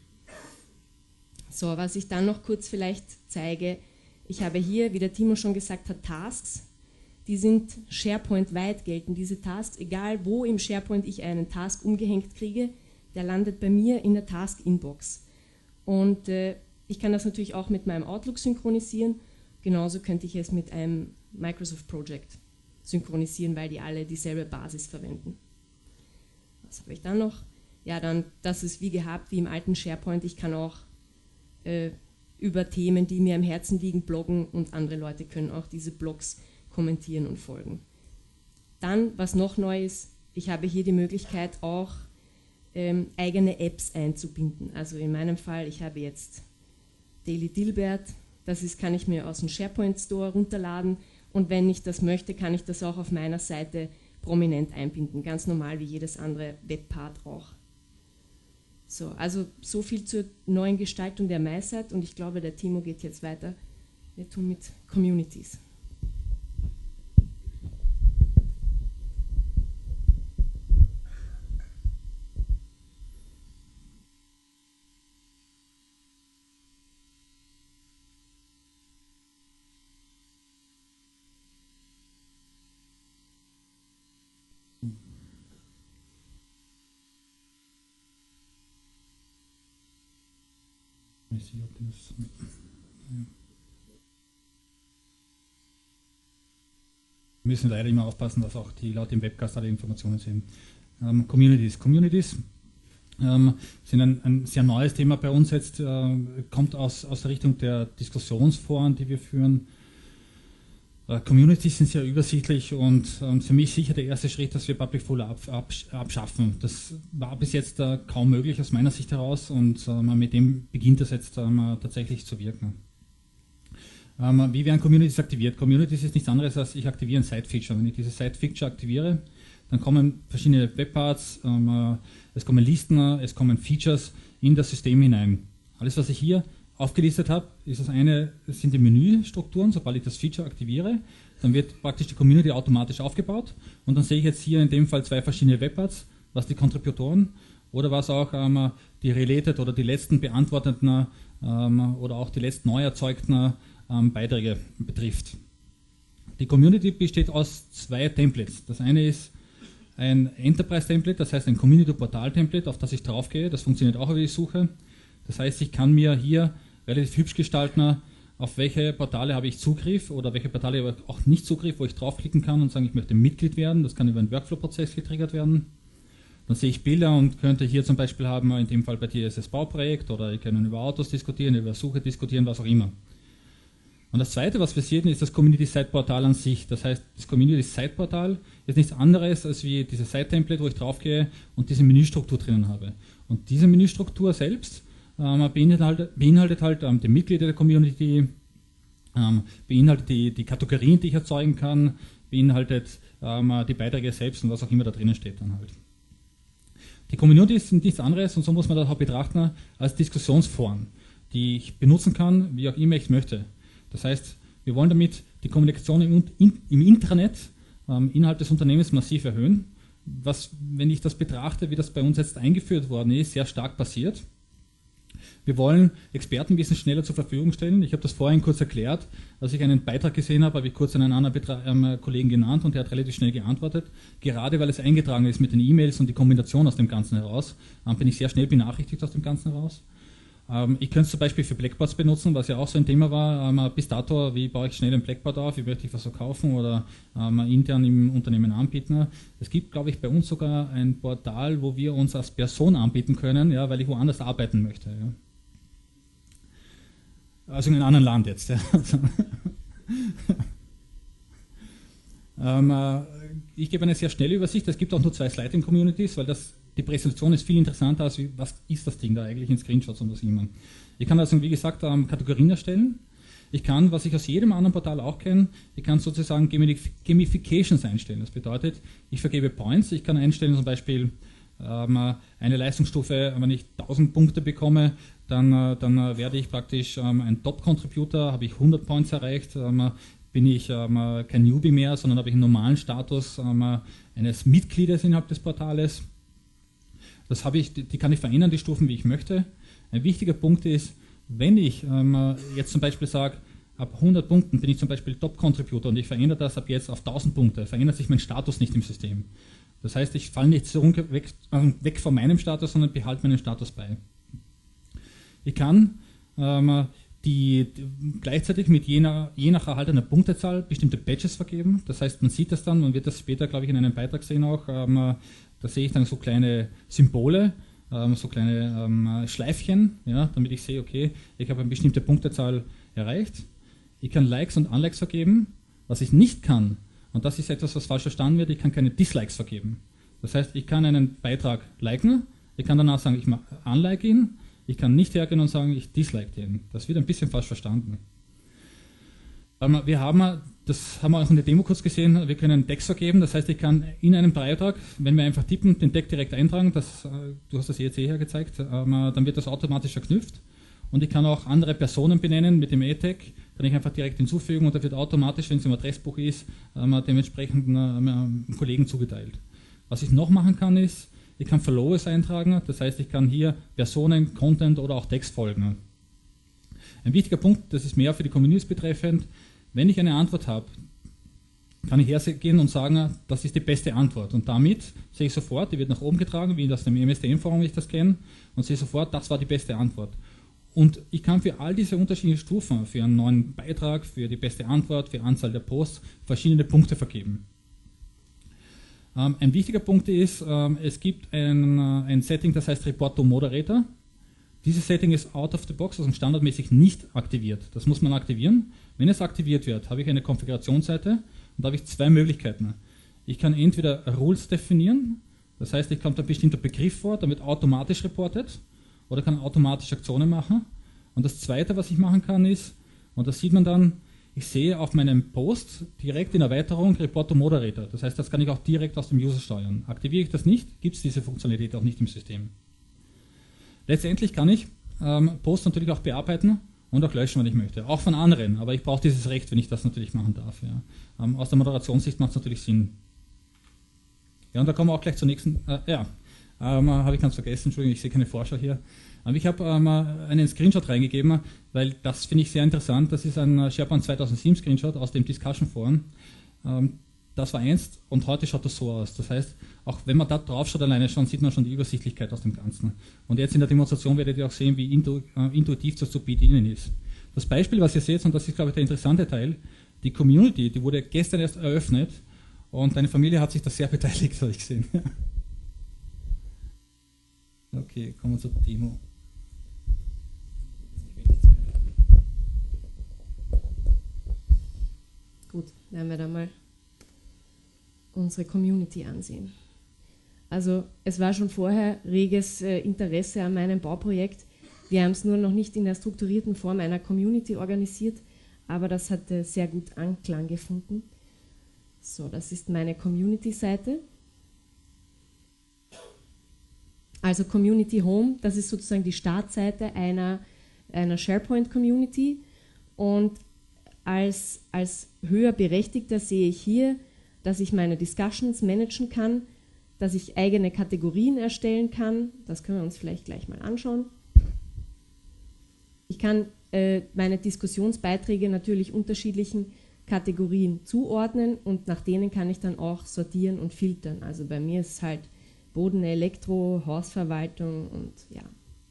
So, was ich dann noch kurz vielleicht zeige, ich habe hier, wie der Timo schon gesagt hat, Tasks. Die sind SharePoint-weit gelten. Diese Tasks, egal wo im SharePoint ich einen Task umgehängt kriege, der landet bei mir in der Task-Inbox. Und äh, ich kann das natürlich auch mit meinem Outlook synchronisieren. Genauso könnte ich es mit einem Microsoft Project synchronisieren, weil die alle dieselbe Basis verwenden. Was habe ich dann noch? Ja, dann, das ist wie gehabt, wie im alten SharePoint. Ich kann auch äh, über Themen, die mir am Herzen liegen, bloggen und andere Leute können auch diese Blogs kommentieren und folgen. Dann, was noch neu ist, ich habe hier die Möglichkeit auch ähm, eigene Apps einzubinden. Also in meinem Fall, ich habe jetzt Daily Dilbert, das ist, kann ich mir aus dem SharePoint Store runterladen und wenn ich das möchte, kann ich das auch auf meiner Seite prominent einbinden, ganz normal wie jedes andere Webpart auch. So, also so viel zur neuen Gestaltung der MySite und ich glaube, der Timo geht jetzt weiter. Wir tun mit Communities. Ich sehe, ob das, ja. Wir müssen leider immer aufpassen, dass auch die Leute im Webcast alle Informationen sehen. Ähm, Communities. Communities ähm, sind ein, ein sehr neues Thema bei uns jetzt, äh, kommt aus, aus der Richtung der Diskussionsforen, die wir führen. Äh, Communities sind sehr übersichtlich und ähm, für mich sicher der erste Schritt, dass wir Public Folder ab, ab, abschaffen. Das war bis jetzt äh, kaum möglich aus meiner Sicht heraus und äh, mit dem beginnt das jetzt äh, tatsächlich zu wirken. Ähm, wie werden Communities aktiviert? Communities ist nichts anderes als ich aktiviere ein Site-Feature. Wenn ich dieses Site-Feature aktiviere, dann kommen verschiedene Webparts, ähm, es kommen Listen, es kommen Features in das System hinein. Alles, was ich hier aufgelistet habe, ist das eine, das sind die Menüstrukturen. Sobald ich das Feature aktiviere, dann wird praktisch die Community automatisch aufgebaut und dann sehe ich jetzt hier in dem Fall zwei verschiedene Webparts, was die Kontributoren oder was auch ähm, die related oder die letzten beantworteten ähm, oder auch die letzten neu erzeugten ähm, Beiträge betrifft. Die Community besteht aus zwei Templates. Das eine ist ein Enterprise-Template, das heißt ein Community-Portal-Template, auf das ich draufgehe. Das funktioniert auch über die Suche. Das heißt, ich kann mir hier relativ hübsch gestalten, auf welche Portale habe ich Zugriff oder welche Portale habe ich auch nicht Zugriff, wo ich draufklicken kann und sagen, ich möchte Mitglied werden. Das kann über einen Workflow-Prozess getriggert werden. Dann sehe ich Bilder und könnte hier zum Beispiel haben, in dem Fall bei dir ist es Bauprojekt oder ich kann über Autos diskutieren, über Suche diskutieren, was auch immer. Und das zweite, was wir sehen, ist das Community-Site-Portal an sich. Das heißt, das Community-Site-Portal ist nichts anderes als wie dieses Site-Template, wo ich draufgehe und diese Menüstruktur drinnen habe. Und diese Menüstruktur selbst ähm, beinhaltet, beinhaltet halt ähm, die Mitglieder der Community, ähm, beinhaltet die, die Kategorien, die ich erzeugen kann, beinhaltet ähm, die Beiträge selbst und was auch immer da drinnen steht dann halt. Die Community ist nichts anderes und so muss man das auch betrachten als Diskussionsforen, die ich benutzen kann, wie auch immer ich möchte. Das heißt, wir wollen damit die Kommunikation im, in, im Intranet ähm, innerhalb des Unternehmens massiv erhöhen, was, wenn ich das betrachte, wie das bei uns jetzt eingeführt worden ist, sehr stark passiert. Wir wollen Expertenwissen schneller zur Verfügung stellen. Ich habe das vorhin kurz erklärt. Als ich einen Beitrag gesehen habe, habe ich kurz einen anderen Betra ähm, Kollegen genannt und der hat relativ schnell geantwortet. Gerade weil es eingetragen ist mit den E-Mails und die Kombination aus dem Ganzen heraus, ähm, bin ich sehr schnell benachrichtigt aus dem Ganzen heraus. Ähm, ich könnte es zum Beispiel für Blackboards benutzen, was ja auch so ein Thema war. Ähm, bis dato, wie baue ich schnell ein Blackboard auf, wie möchte ich was verkaufen oder ähm, intern im Unternehmen anbieten. Es gibt, glaube ich, bei uns sogar ein Portal, wo wir uns als Person anbieten können, ja, weil ich woanders arbeiten möchte. Ja. Also in einem anderen Land jetzt. Ja. ähm, äh, ich gebe eine sehr schnelle Übersicht. Es gibt auch nur zwei Sliding-Communities, weil das, die Präsentation ist viel interessanter als wie, was ist das Ding da eigentlich in Screenshots und was immer. Ich kann also, wie gesagt, ähm, Kategorien erstellen. Ich kann, was ich aus jedem anderen Portal auch kenne, ich kann sozusagen Gamifications einstellen. Das bedeutet, ich vergebe Points. Ich kann einstellen zum Beispiel ähm, eine Leistungsstufe, wenn ich tausend Punkte bekomme, dann, äh, dann äh, werde ich praktisch ähm, ein Top-Contributor, habe ich hundert Points erreicht, ähm, bin ich ähm, kein Newbie mehr, sondern habe ich einen normalen Status ähm, eines Mitgliedes innerhalb des Portales. Das habe ich, die kann ich verändern, die Stufen, wie ich möchte. Ein wichtiger Punkt ist, wenn ich ähm, jetzt zum Beispiel sage, ab hundert Punkten bin ich zum Beispiel Top-Contributor und ich verändere das ab jetzt auf tausend Punkte, verändert sich mein Status nicht im System. Das heißt, ich falle nicht so weg, weg von meinem Status, sondern behalte meinen Status bei. Ich kann ähm, die, die gleichzeitig mit jener, je nach erhaltener Punktezahl bestimmte Badges vergeben. Das heißt, man sieht das dann, man wird das später, glaube ich, in einem Beitrag sehen auch. Ähm, da sehe ich dann so kleine Symbole, ähm, so kleine ähm, Schleifchen, ja, damit ich sehe, okay, ich habe eine bestimmte Punktezahl erreicht. Ich kann Likes und Unlikes vergeben. Was ich nicht kann, und das ist etwas, was falsch verstanden wird, ich kann keine Dislikes vergeben. Das heißt, ich kann einen Beitrag liken, ich kann danach sagen, ich unlike ihn, ich kann nicht hergehen und sagen, ich dislike ihn. Das wird ein bisschen falsch verstanden. Wir haben, das haben wir auch in der Demo kurz gesehen, wir können Decks vergeben, das heißt, ich kann in einem Beitrag, wenn wir einfach tippen, den Deck direkt eintragen, das, du hast das jetzt eh hergezeigt, dann wird das automatisch verknüpft. Und ich kann auch andere Personen benennen mit dem E-Tag, kann ich einfach direkt hinzufügen und da wird automatisch, wenn es im Adressbuch ist, dem entsprechenden Kollegen zugeteilt. Was ich noch machen kann ist, ich kann Followers eintragen, das heißt, ich kann hier Personen, Content oder auch Text folgen. Ein wichtiger Punkt, das ist mehr für die Communities betreffend, wenn ich eine Antwort habe, kann ich hergehen und sagen, das ist die beste Antwort. Und damit sehe ich sofort, die wird nach oben getragen, wie aus dem M S D N-Forum, wie ich das kenne, und sehe sofort, das war die beste Antwort. Und ich kann für all diese unterschiedlichen Stufen, für einen neuen Beitrag, für die beste Antwort, für die Anzahl der Posts, verschiedene Punkte vergeben. Ähm, ein wichtiger Punkt ist, ähm, es gibt ein, äh, ein Setting, das heißt Report to Moderator. Dieses Setting ist out of the box, also standardmäßig nicht aktiviert. Das muss man aktivieren. Wenn es aktiviert wird, habe ich eine Konfigurationsseite und da habe ich zwei Möglichkeiten. Ich kann entweder Rules definieren, das heißt, ich kommt ein bestimmter Begriff vor, damit automatisch reportet, oder kann automatisch Aktionen machen. Und das Zweite, was ich machen kann, ist, und das sieht man dann, ich sehe auf meinem Post direkt in Erweiterung Report to Moderator. Das heißt, das kann ich auch direkt aus dem User steuern. Aktiviere ich das nicht, gibt es diese Funktionalität auch nicht im System. Letztendlich kann ich ähm, Posts natürlich auch bearbeiten und auch löschen, wenn ich möchte. Auch von anderen, aber ich brauche dieses Recht, wenn ich das natürlich machen darf. Ja. Ähm, aus der Moderationssicht macht es natürlich Sinn. Ja, und da kommen wir auch gleich zur nächsten, äh, ja, ähm, habe ich ganz vergessen, Entschuldigung, ich sehe keine Vorschau hier. Aber ich habe ähm, einen Screenshot reingegeben, weil das finde ich sehr interessant. Das ist ein SharePoint zweitausendsieben Screenshot aus dem Discussion Forum. Ähm, das war einst und heute schaut das so aus. Das heißt, auch wenn man da drauf schaut alleine schon, sieht man schon die Übersichtlichkeit aus dem Ganzen. Und jetzt in der Demonstration werdet ihr auch sehen, wie intu, äh, intuitiv das zu bedienen ist. Das Beispiel, was ihr seht, und das ist, glaube ich, der interessante Teil, die Community, die wurde gestern erst eröffnet und deine Familie hat sich da sehr beteiligt, habe ich gesehen. Okay, kommen wir zur Demo. Gut, werden wir da mal unsere Community ansehen. Also es war schon vorher reges äh, Interesse an meinem Bauprojekt. Wir haben es nur noch nicht in der strukturierten Form einer Community organisiert, aber das hatte sehr gut Anklang gefunden. So, das ist meine Community-Seite. Also Community Home, das ist sozusagen die Startseite einer, einer SharePoint-Community. Und als, als höher Berechtigter sehe ich hier, dass ich meine Discussions managen kann, dass ich eigene Kategorien erstellen kann. Das können wir uns vielleicht gleich mal anschauen. Ich kann äh, meine Diskussionsbeiträge natürlich unterschiedlichen Kategorien zuordnen und nach denen kann ich dann auch sortieren und filtern. Also bei mir ist es halt Boden, Elektro, Hausverwaltung und ja.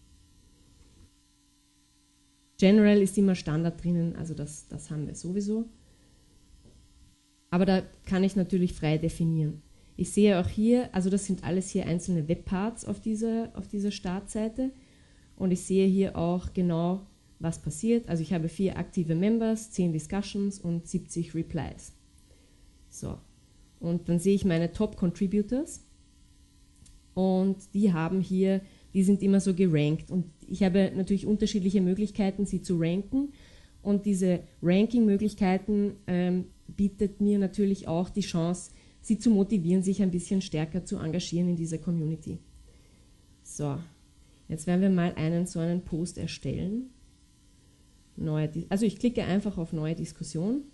General ist immer Standard drinnen, also das, das haben wir sowieso. Aber da kann ich natürlich frei definieren. Ich sehe auch hier, also das sind alles hier einzelne Webparts auf dieser, auf dieser Startseite und ich sehe hier auch genau, was passiert. Also ich habe vier aktive Members, zehn Discussions und siebzig Replies. So, und dann sehe ich meine Top Contributors und die haben hier, die sind immer so gerankt und ich habe natürlich unterschiedliche Möglichkeiten, sie zu ranken und diese Ranking-Möglichkeiten ähm, bietet mir natürlich auch die Chance, sie zu motivieren, sich ein bisschen stärker zu engagieren in dieser Community. So, jetzt werden wir mal einen so einen Post erstellen. Neue, also ich klicke einfach auf neue Diskussion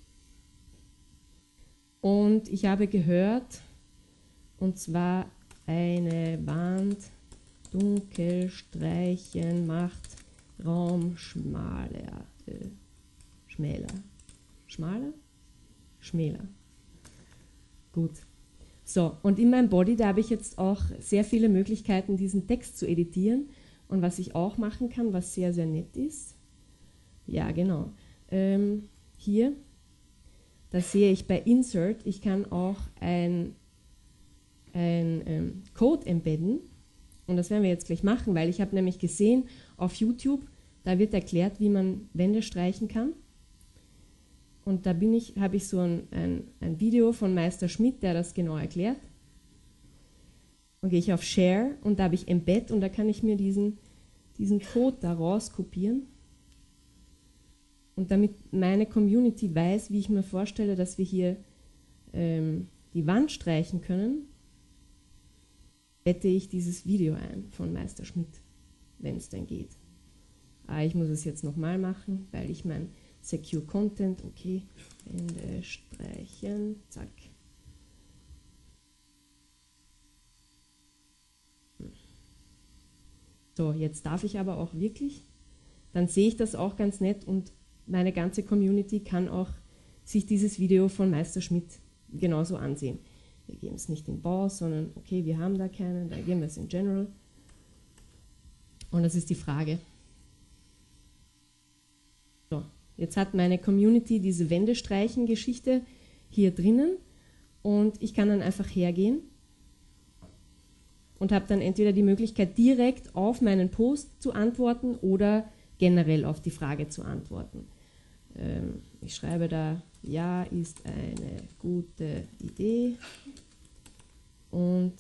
und ich habe gehört, und zwar eine Wand dunkel streichen macht Raum schmaler, äh, schmäler, schmaler, schmäler. Gut. So, und in meinem Body, da habe ich jetzt auch sehr viele Möglichkeiten, diesen Text zu editieren und was ich auch machen kann, was sehr, sehr nett ist. Ja, genau. Ähm, hier, da sehe ich bei Insert, ich kann auch ein, ein ähm, Code embedden und das werden wir jetzt gleich machen, weil ich habe nämlich gesehen auf YouTube, da wird erklärt, wie man Wände streichen kann. Und da bin ich, habe ich so ein, ein, ein Video von Meister Schmidt, der das genau erklärt. Und gehe ich auf Share und da habe ich Embed und da kann ich mir diesen, diesen Code da rauskopieren. Und damit meine Community weiß, wie ich mir vorstelle, dass wir hier ähm, die Wand streichen können, bette ich dieses Video ein von Meister Schmidt, wenn es denn geht. Ah, ich muss es jetzt nochmal machen, weil ich mein Secure Content, okay, Wände streichen, zack. So, jetzt darf ich aber auch wirklich, dann sehe ich das auch ganz nett und meine ganze Community kann auch sich dieses Video von Meister Schmidt genauso ansehen. Wir geben es nicht in Bau, sondern okay, wir haben da keinen, da geben wir es in General. Und das ist die Frage. So, jetzt hat meine Community diese Wände-Streichen-Geschichte hier drinnen und ich kann dann einfach hergehen und habe dann entweder die Möglichkeit, direkt auf meinen Post zu antworten oder generell auf die Frage zu antworten. Ähm, ich schreibe da, ja, ist eine gute Idee und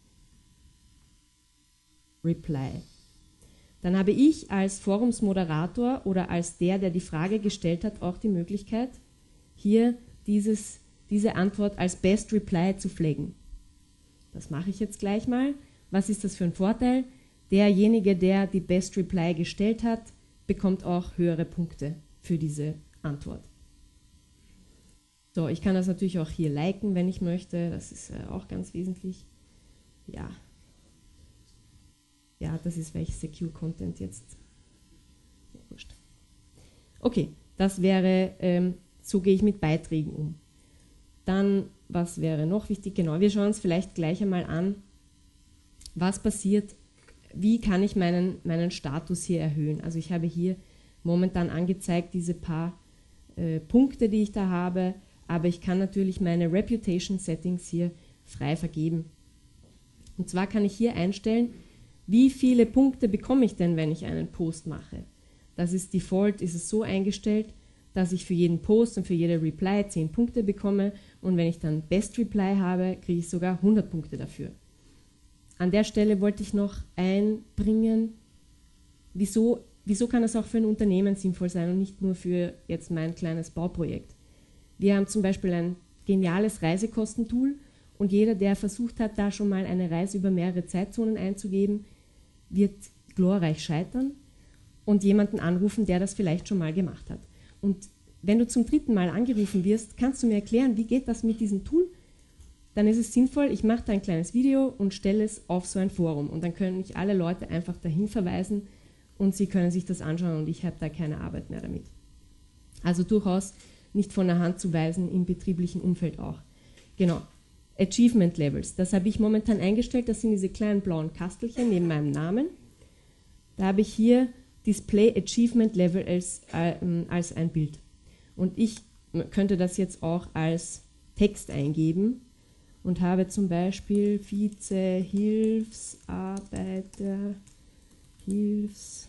Reply. Dann habe ich als Forumsmoderator oder als der, der die Frage gestellt hat, auch die Möglichkeit, hier dieses, diese Antwort als Best Reply zu flaggen. Das mache ich jetzt gleich mal. Was ist das für ein Vorteil? Derjenige, der die Best Reply gestellt hat, bekommt auch höhere Punkte für diese Antwort. So, ich kann das natürlich auch hier liken, wenn ich möchte. Das ist äh, auch ganz wesentlich. Ja. Ja, das ist welch Secure Content jetzt. Ja, wurscht. Okay, das wäre, ähm, so gehe ich mit Beiträgen um. Dann, was wäre noch wichtig? Genau, wir schauen uns vielleicht gleich einmal an, was passiert, wie kann ich meinen, meinen Status hier erhöhen. Also ich habe hier momentan angezeigt diese paar äh, Punkte, die ich da habe, aber ich kann natürlich meine Reputation Settings hier frei vergeben. Und zwar kann ich hier einstellen, wie viele Punkte bekomme ich denn, wenn ich einen Post mache. Das ist Default, ist es so eingestellt, dass ich für jeden Post und für jede Reply zehn Punkte bekomme und wenn ich dann Best Reply habe, kriege ich sogar hundert Punkte dafür. An der Stelle wollte ich noch einbringen, wieso wieso kann das auch für ein Unternehmen sinnvoll sein und nicht nur für jetzt mein kleines Bauprojekt? Wir haben zum Beispiel ein geniales Reisekostentool und jeder, der versucht hat, da schon mal eine Reise über mehrere Zeitzonen einzugeben, wird glorreich scheitern und jemanden anrufen, der das vielleicht schon mal gemacht hat. Und wenn du zum dritten Mal angerufen wirst, kannst du mir erklären, wie geht das mit diesem Tool? Dann ist es sinnvoll, ich mache da ein kleines Video und stelle es auf so ein Forum und dann können mich alle Leute einfach dahin verweisen und sie können sich das anschauen und ich habe da keine Arbeit mehr damit. Also durchaus nicht von der Hand zu weisen, im betrieblichen Umfeld auch. Genau. Achievement Levels, das habe ich momentan eingestellt, das sind diese kleinen blauen Kastelchen neben meinem Namen. Da habe ich hier Display Achievement Level als, äh, als ein Bild. Und ich könnte das jetzt auch als Text eingeben und habe zum Beispiel Vize-Hilfsarbeiter, Hilfs,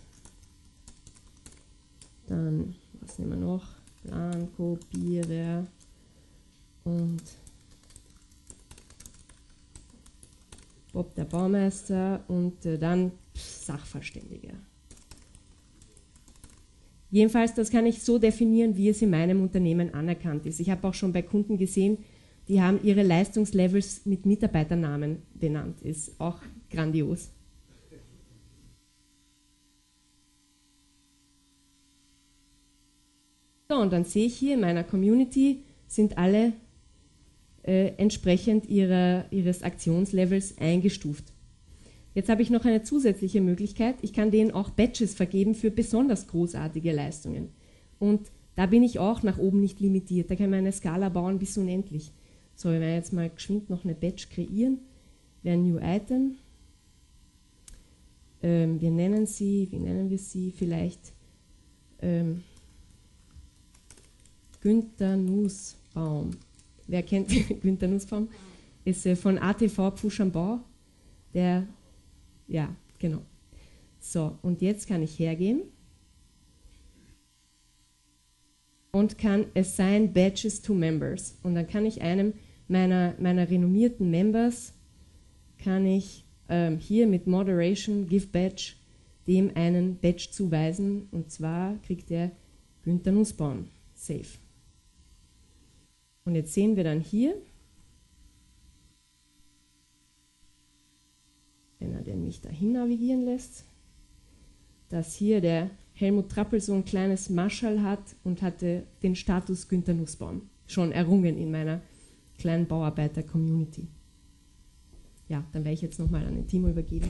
dann, was nehmen wir noch, Plankopierer und Bob der Baumeister und äh, dann Sachverständiger. Jedenfalls, das kann ich so definieren, wie es in meinem Unternehmen anerkannt ist. Ich habe auch schon bei Kunden gesehen, die haben ihre Leistungslevels mit Mitarbeiternamen benannt. Ist auch grandios. So, und dann sehe ich hier in meiner Community sind alle Äh, entsprechend ihrer, ihres Aktionslevels eingestuft. Jetzt habe ich noch eine zusätzliche Möglichkeit. Ich kann denen auch Badges vergeben für besonders großartige Leistungen. Und da bin ich auch nach oben nicht limitiert. Da kann man eine Skala bauen bis unendlich. So, wir werden jetzt mal geschwind noch eine Badge kreieren. Wäre New Item. Ähm, wir nennen sie, wie nennen wir sie? Vielleicht ähm, Günther Nussbaum. Wer kennt Günther Nussbaum? Ist äh, von A T V Pfusch am Bau. Der, ja, genau. So, und jetzt kann ich hergehen und kann Assign Badges to Members. Und dann kann ich einem meiner, meiner renommierten Members, kann ich ähm, hier mit Moderation Give Badge dem einen Badge zuweisen. Und zwar kriegt er Günther Nussbaum. Safe. Und jetzt sehen wir dann hier, wenn er denn mich dahin navigieren lässt, dass hier der Helmut Trappel so ein kleines Marschall hat und hatte den Status Günther Nussbaum schon errungen in meiner kleinen Bauarbeiter-Community. Ja, dann werde ich jetzt nochmal an den Timo übergeben.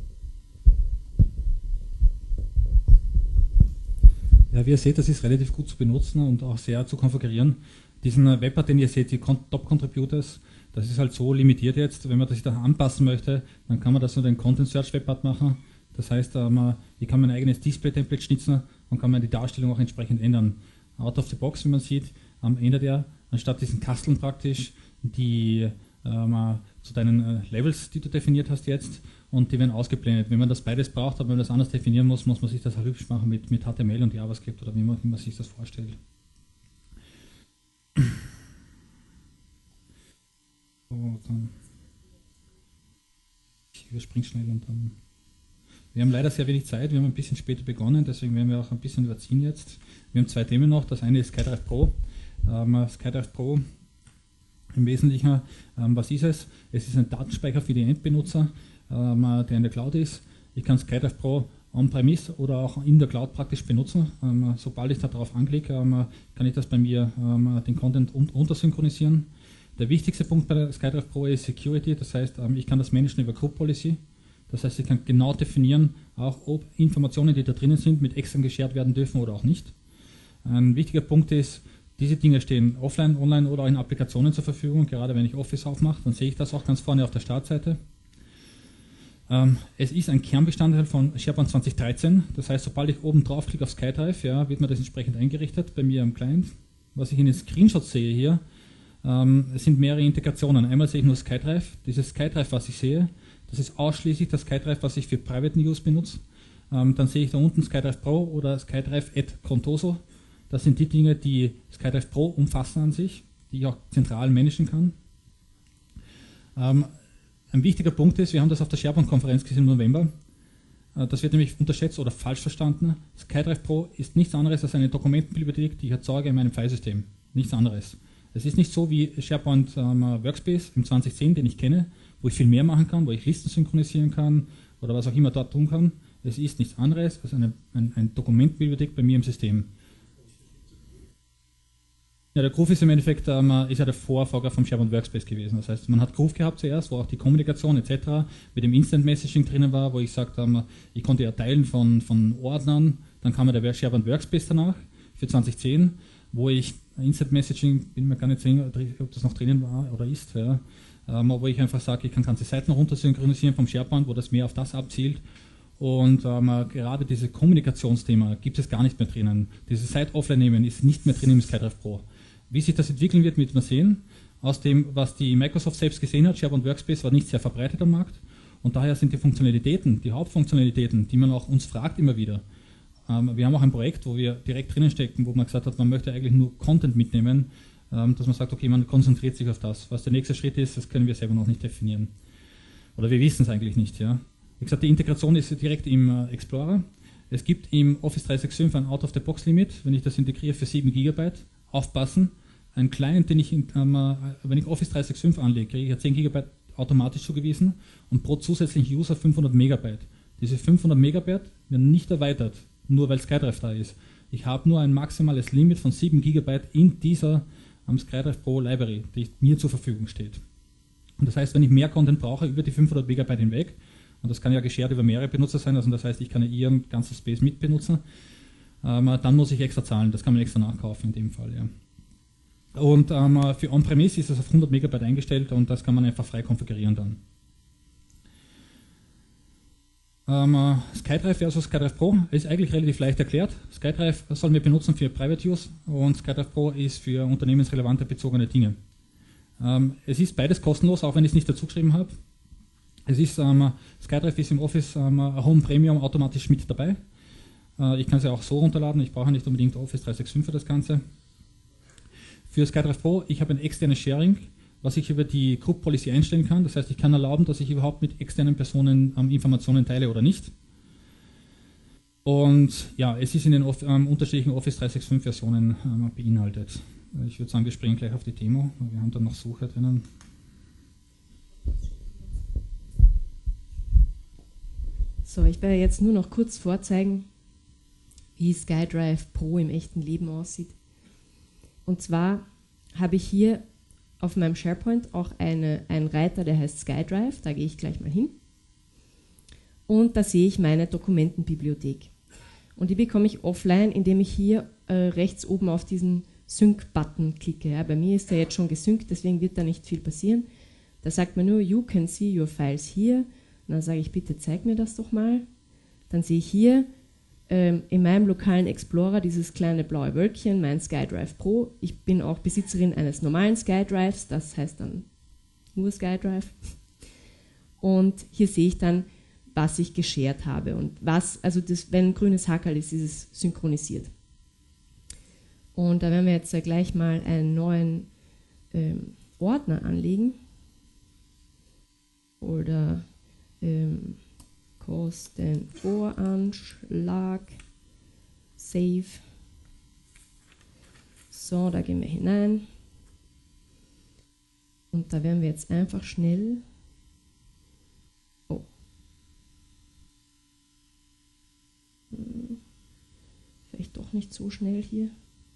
Ja, wie ihr seht, das ist relativ gut zu benutzen und auch sehr zu konfigurieren. Diesen Webpart, den ihr seht, die Top Contributors, das ist halt so limitiert jetzt. Wenn man das da anpassen möchte, dann kann man das nur den Content Search Webpart machen. Das heißt, ich kann mein eigenes Display-Template schnitzen und kann mir die Darstellung auch entsprechend ändern. Out of the box, wie man sieht, ändert er anstatt diesen Kasteln praktisch die ähm, zu deinen Levels, die du definiert hast jetzt, und die werden ausgeblendet. Wenn man das beides braucht, aber wenn man das anders definieren muss, muss man sich das auch hübsch machen mit, mit H T M L und JavaScript oder wie man, wie man sich das vorstellt. So, dann ich überspringe schnell und dann. Wir haben leider sehr wenig Zeit, wir haben ein bisschen später begonnen, deswegen werden wir auch ein bisschen überziehen jetzt. Wir haben zwei Themen noch, das eine ist SkyDrive Pro. Ähm, SkyDrive Pro im Wesentlichen, ähm, was ist es? Es ist ein Datenspeicher für die Endbenutzer, ähm, der in der Cloud ist. Ich kann SkyDrive Pro on-premise oder auch in der Cloud praktisch benutzen. Ähm, sobald ich darauf anklicke, ähm, kann ich das bei mir ähm, den Content un untersynchronisieren. Der wichtigste Punkt bei der SkyDrive Pro ist Security, das heißt, ähm, ich kann das managen über Group Policy. Das heißt, ich kann genau definieren, auch ob Informationen, die da drinnen sind, mit extern geshared werden dürfen oder auch nicht. Ein wichtiger Punkt ist, diese Dinge stehen offline, online oder auch in Applikationen zur Verfügung. Gerade wenn ich Office aufmache, dann sehe ich das auch ganz vorne auf der Startseite. Ähm, es ist ein Kernbestandteil von SharePoint zwanzig dreizehn. Das heißt, sobald ich oben drauf klicke auf SkyDrive, ja, wird mir das entsprechend eingerichtet bei mir am Client. Was ich in den Screenshots sehe hier, ähm, es sind mehrere Integrationen. Einmal sehe ich nur SkyDrive. Dieses SkyDrive, was ich sehe, das ist ausschließlich das SkyDrive, was ich für Private Use benutze. Ähm, dann sehe ich da unten SkyDrive Pro oder SkyDrive at Contoso. Das sind die Dinge, die SkyDrive Pro umfassen an sich, die ich auch zentral managen kann. Ähm, ein wichtiger Punkt ist, wir haben das auf der SharePoint-Konferenz gesehen im November, Das wird nämlich unterschätzt oder falsch verstanden. SkyDrive Pro ist nichts anderes als eine Dokumentenbibliothek, die ich erzeuge in meinem Filesystem. Nichts anderes. Es ist nicht so wie SharePoint ähm, Workspace im zwanzig zehn, den ich kenne, wo ich viel mehr machen kann, wo ich Listen synchronisieren kann oder was auch immer dort tun kann. Es ist nichts anderes als eine, ein, eine Dokumentenbibliothek bei mir im System. Ja, der Groove ist im Endeffekt ähm, ist ja der Vorfolger vom SharePoint Workspace gewesen. Das heißt, man hat Groove gehabt zuerst, wo auch die Kommunikation et cetera mit dem Instant Messaging drinnen war, wo ich sagte, ähm, ich konnte ja teilen von, von Ordnern. Dann kam ja der SharePoint Workspace danach für zwanzig zehn, wo ich Instant Messaging, bin mir gar nicht sicher, ob das noch drinnen war oder ist, ja, ähm, wo ich einfach sage, ich kann ganze Seiten runter synchronisieren vom SharePoint, wo das mehr auf das abzielt. Und ähm, gerade dieses Kommunikationsthema gibt es gar nicht mehr drinnen. Dieses Site-Offline nehmen ist nicht mehr drin im SkyDrive Pro. Wie sich das entwickeln wird, wird man sehen. Aus dem, was die Microsoft selbst gesehen hat, SharePoint Workspace war nicht sehr verbreitet am Markt. Und daher sind die Funktionalitäten, die Hauptfunktionalitäten, die man auch uns fragt immer wieder. Ähm, wir haben auch ein Projekt, wo wir direkt drinnen stecken, wo man gesagt hat, man möchte eigentlich nur Content mitnehmen, ähm, dass man sagt, okay, man konzentriert sich auf das. Was der nächste Schritt ist, das können wir selber noch nicht definieren. Oder wir wissen es eigentlich nicht. Ja. Wie gesagt, die Integration ist direkt im äh, Explorer. Es gibt im Office dreihundertfünfundsechzig ein Out-of-the-Box-Limit, wenn ich das integriere für sieben Gigabyte. Aufpassen, ein Client, den ich, ähm, wenn ich Office dreihundertfünfundsechzig anlege, kriege ich ja zehn Gigabyte automatisch zugewiesen und pro zusätzlichen User fünfhundert Megabyte. Diese fünfhundert Megabyte werden nicht erweitert, nur weil SkyDrive da ist. Ich habe nur ein maximales Limit von sieben Gigabyte in dieser ähm, SkyDrive Pro Library, die mir zur Verfügung steht. Und das heißt, wenn ich mehr Content brauche über die fünfhundert Megabyte hinweg, und das kann ja geshared über mehrere Benutzer sein, also das heißt, ich kann ja ihren ganzen Space mitbenutzen, ähm, dann muss ich extra zahlen, das kann man extra nachkaufen in dem Fall. Ja. Und ähm, für On-Premise ist das auf hundert Megabyte eingestellt und das kann man einfach frei konfigurieren dann. Ähm, SkyDrive versus SkyDrive Pro ist eigentlich relativ leicht erklärt. SkyDrive sollen wir benutzen für Private Use und SkyDrive Pro ist für unternehmensrelevante bezogene Dinge. Ähm, es ist beides kostenlos, auch wenn ich es nicht dazu geschrieben habe. Es ist, ähm, SkyDrive ist im Office ähm, Home Premium automatisch mit dabei. Äh, ich kann es ja auch so runterladen, ich brauche nicht unbedingt Office dreihundertfünfundsechzig für das Ganze. Für SkyDrive Pro, ich habe ein externes Sharing, was ich über die Group Policy einstellen kann. Das heißt, ich kann erlauben, dass ich überhaupt mit externen Personen ähm, Informationen teile oder nicht. Und ja, es ist in den ähm, unterschiedlichen Office dreihundertfünfundsechzig Versionen ähm, beinhaltet. Ich würde sagen, wir springen gleich auf die Demo. Wir haben dann noch Suche drinnen. So, ich werde jetzt nur noch kurz vorzeigen, wie SkyDrive Pro im echten Leben aussieht. Und zwar habe ich hier auf meinem SharePoint auch eine, einen Reiter, der heißt SkyDrive, da gehe ich gleich mal hin. Und da sehe ich meine Dokumentenbibliothek. Und die bekomme ich offline, indem ich hier äh, rechts oben auf diesen Sync-Button klicke. Ja, bei mir ist der jetzt schon gesynkt, deswegen wird da nicht viel passieren. Da sagt man nur, you can see your files here. Und dann sage ich, bitte zeig mir das doch mal. Dann sehe ich hier ähm, in meinem lokalen Explorer dieses kleine blaue Wölkchen, mein SkyDrive Pro. Ich bin auch Besitzerin eines normalen SkyDrives, das heißt dann nur SkyDrive. Und hier sehe ich dann, was ich geshared habe und was, also das, wenn ein grünes Hackerl ist, ist es synchronisiert. Und da werden wir jetzt ja gleich mal einen neuen ähm, Ordner anlegen. Oder ähm, Kostenvoranschlag, Save. So, da gehen wir hinein. Und da werden wir jetzt einfach schnell. Oh. Hm. Vielleicht doch nicht so schnell hier.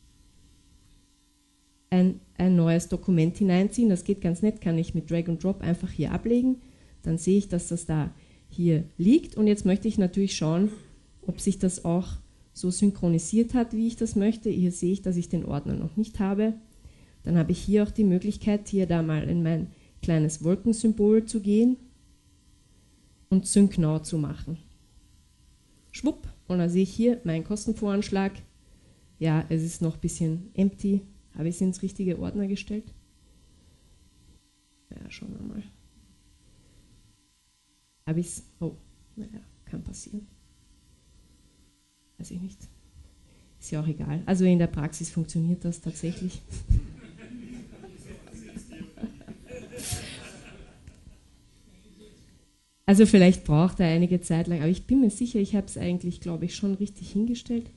Ein, ein neues Dokument hineinziehen. Das geht ganz nett, kann ich mit Drag and Drop einfach hier ablegen. Dann sehe ich, dass das da hier liegt. Und jetzt möchte ich natürlich schauen, ob sich das auch so synchronisiert hat, wie ich das möchte. Hier sehe ich, dass ich den Ordner noch nicht habe. Dann habe ich hier auch die Möglichkeit, hier da mal in mein kleines Wolkensymbol zu gehen und Sync Now zu machen. Schwupp, und dann sehe ich hier meinen Kostenvoranschlag. Ja, es ist noch ein bisschen empty. Habe ich es ins richtige Ordner gestellt? Ja, schauen wir mal. Habe ich es? Oh, naja, kann passieren. Weiß ich nicht. Ist ja auch egal. Also in der Praxis funktioniert das tatsächlich. Also vielleicht braucht er einige Zeit lang, aber ich bin mir sicher, ich habe es eigentlich, glaube ich, schon richtig hingestellt.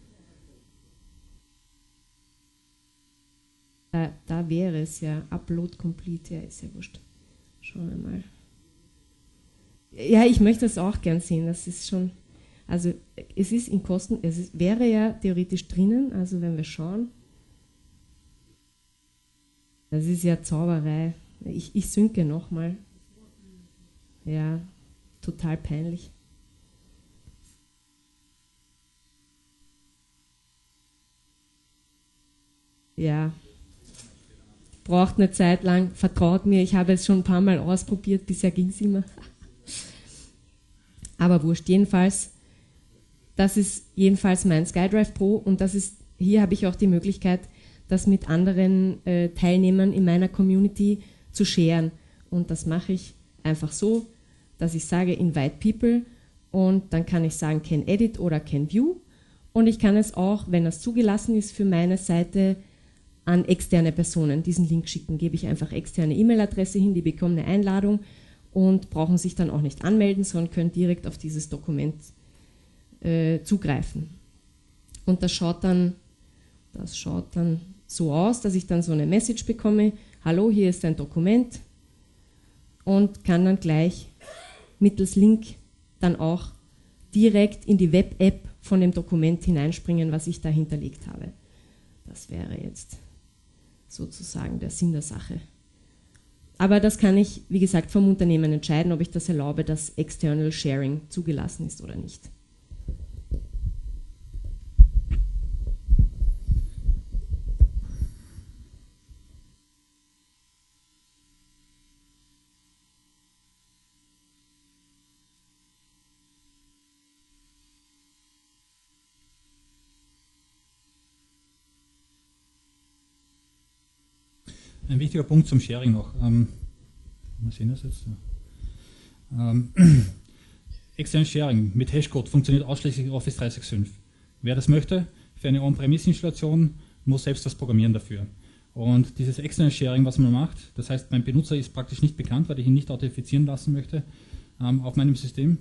Da, da wäre es ja, Upload Complete, ja, ist ja wurscht. Schauen wir mal. Ja, ich möchte das auch gern sehen, das ist schon, also es ist in Kosten, es ist, wäre ja theoretisch drinnen, also wenn wir schauen, das ist ja Zauberei. Ich, ich synke nochmal. Ja, total peinlich. Ja, braucht eine Zeit lang, vertraut mir, ich habe es schon ein paar Mal ausprobiert, bisher ging es immer. Aber wurscht, jedenfalls, das ist jedenfalls mein SkyDrive Pro und das ist, hier habe ich auch die Möglichkeit, das mit anderen äh, Teilnehmern in meiner Community zu sharen. Und das mache ich einfach so, dass ich sage Invite People und dann kann ich sagen Can Edit oder Can View und ich kann es auch, wenn das zugelassen ist, für meine Seite an externe Personen diesen Link schicken. Gebe ich einfach externe E-Mail-Adresse hin, die bekommen eine Einladung und brauchen sich dann auch nicht anmelden, sondern können direkt auf dieses Dokument äh, zugreifen. Und das schaut dann, das schaut dann so aus, dass ich dann so eine Message bekomme, hallo, hier ist ein Dokument und kann dann gleich mittels Link dann auch direkt in die Web-App von dem Dokument hineinspringen, was ich da hinterlegt habe. Das wäre jetzt sozusagen der Sinn der Sache. Aber das kann ich, wie gesagt, vom Unternehmen entscheiden, ob ich das erlaube, dass External Sharing zugelassen ist oder nicht. Ein wichtiger Punkt zum Sharing noch. Ähm, wir sehen das jetzt. Ja. Ähm, Extern Sharing mit Hashcode funktioniert ausschließlich in Office dreihundertfünfundsechzig. Wer das möchte, für eine On-Premise-Installation, muss selbst das programmieren dafür. Und dieses externe Sharing, was man macht, das heißt, mein Benutzer ist praktisch nicht bekannt, weil ich ihn nicht authentifizieren lassen möchte ähm, auf meinem System.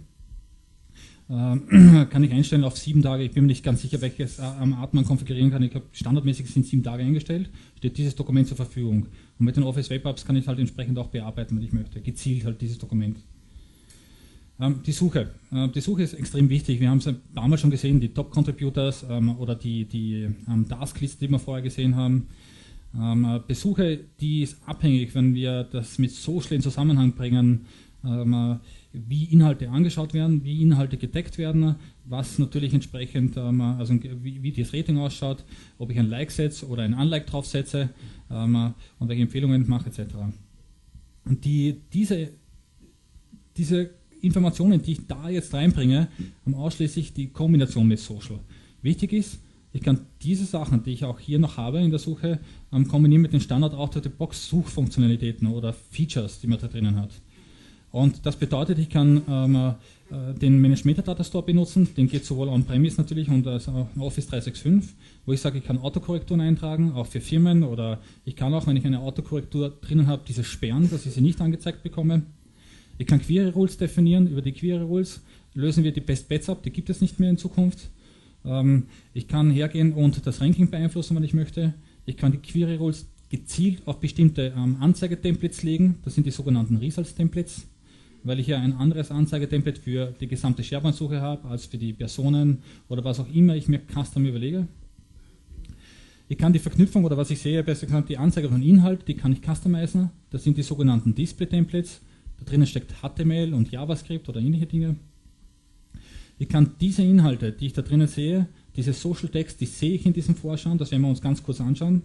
Ähm, kann ich einstellen auf sieben Tage, ich bin mir nicht ganz sicher, welches ähm, Art man konfigurieren kann. Ich glaube, standardmäßig sind sieben Tage eingestellt, steht dieses Dokument zur Verfügung. Und mit den Office Web Apps kann ich halt entsprechend auch bearbeiten, wenn ich möchte, gezielt halt dieses Dokument. Ähm, die Suche. Äh, die Suche ist extrem wichtig. Wir haben es damals schon gesehen, die Top-Contributors ähm, oder die, die ähm, Taskliste, die wir vorher gesehen haben. Ähm, Besuche, die ist abhängig, wenn wir das mit Social in Zusammenhang bringen, ähm, wie Inhalte angeschaut werden, wie Inhalte gedeckt werden, was natürlich entsprechend, ähm, also wie, wie das Rating ausschaut, ob ich ein Like setze oder ein Unlike draufsetze ähm, und welche Empfehlungen mache et cetera. Und die, diese, diese Informationen, die ich da jetzt reinbringe, haben ausschließlich die Kombination mit Social. Wichtig ist, ich kann diese Sachen, die ich auch hier noch habe in der Suche, ähm, kombinieren mit den Standard-Out-of-the-Box-Suchfunktionalitäten oder Features, die man da drinnen hat. Und das bedeutet, ich kann ähm, äh, den Managed Metadata Store benutzen, den geht sowohl on-premise natürlich und als auch Office dreihundertfünfundsechzig, wo ich sage, ich kann Autokorrekturen eintragen, auch für Firmen, oder ich kann auch, wenn ich eine Autokorrektur drinnen habe, diese sperren, dass ich sie nicht angezeigt bekomme. Ich kann Query Rules definieren, über die Query Rules lösen wir die Best Bets ab, die gibt es nicht mehr in Zukunft. Ähm, ich kann hergehen und das Ranking beeinflussen, wenn ich möchte. Ich kann die Query Rules gezielt auf bestimmte ähm, Anzeigetemplates legen, das sind die sogenannten Results-Templates, weil ich ja ein anderes Anzeigetemplate für die gesamte SharePoint-Suche habe, als für die Personen oder was auch immer ich mir custom überlege. Ich kann die Verknüpfung oder was ich sehe, besser gesagt die Anzeige von Inhalt, die kann ich customizen. Das sind die sogenannten Display-Templates. Da drinnen steckt H T M L und JavaScript oder ähnliche Dinge. Ich kann diese Inhalte, die ich da drinnen sehe, diese Social Text, die sehe ich in diesem Vorschauen, das werden wir uns ganz kurz anschauen.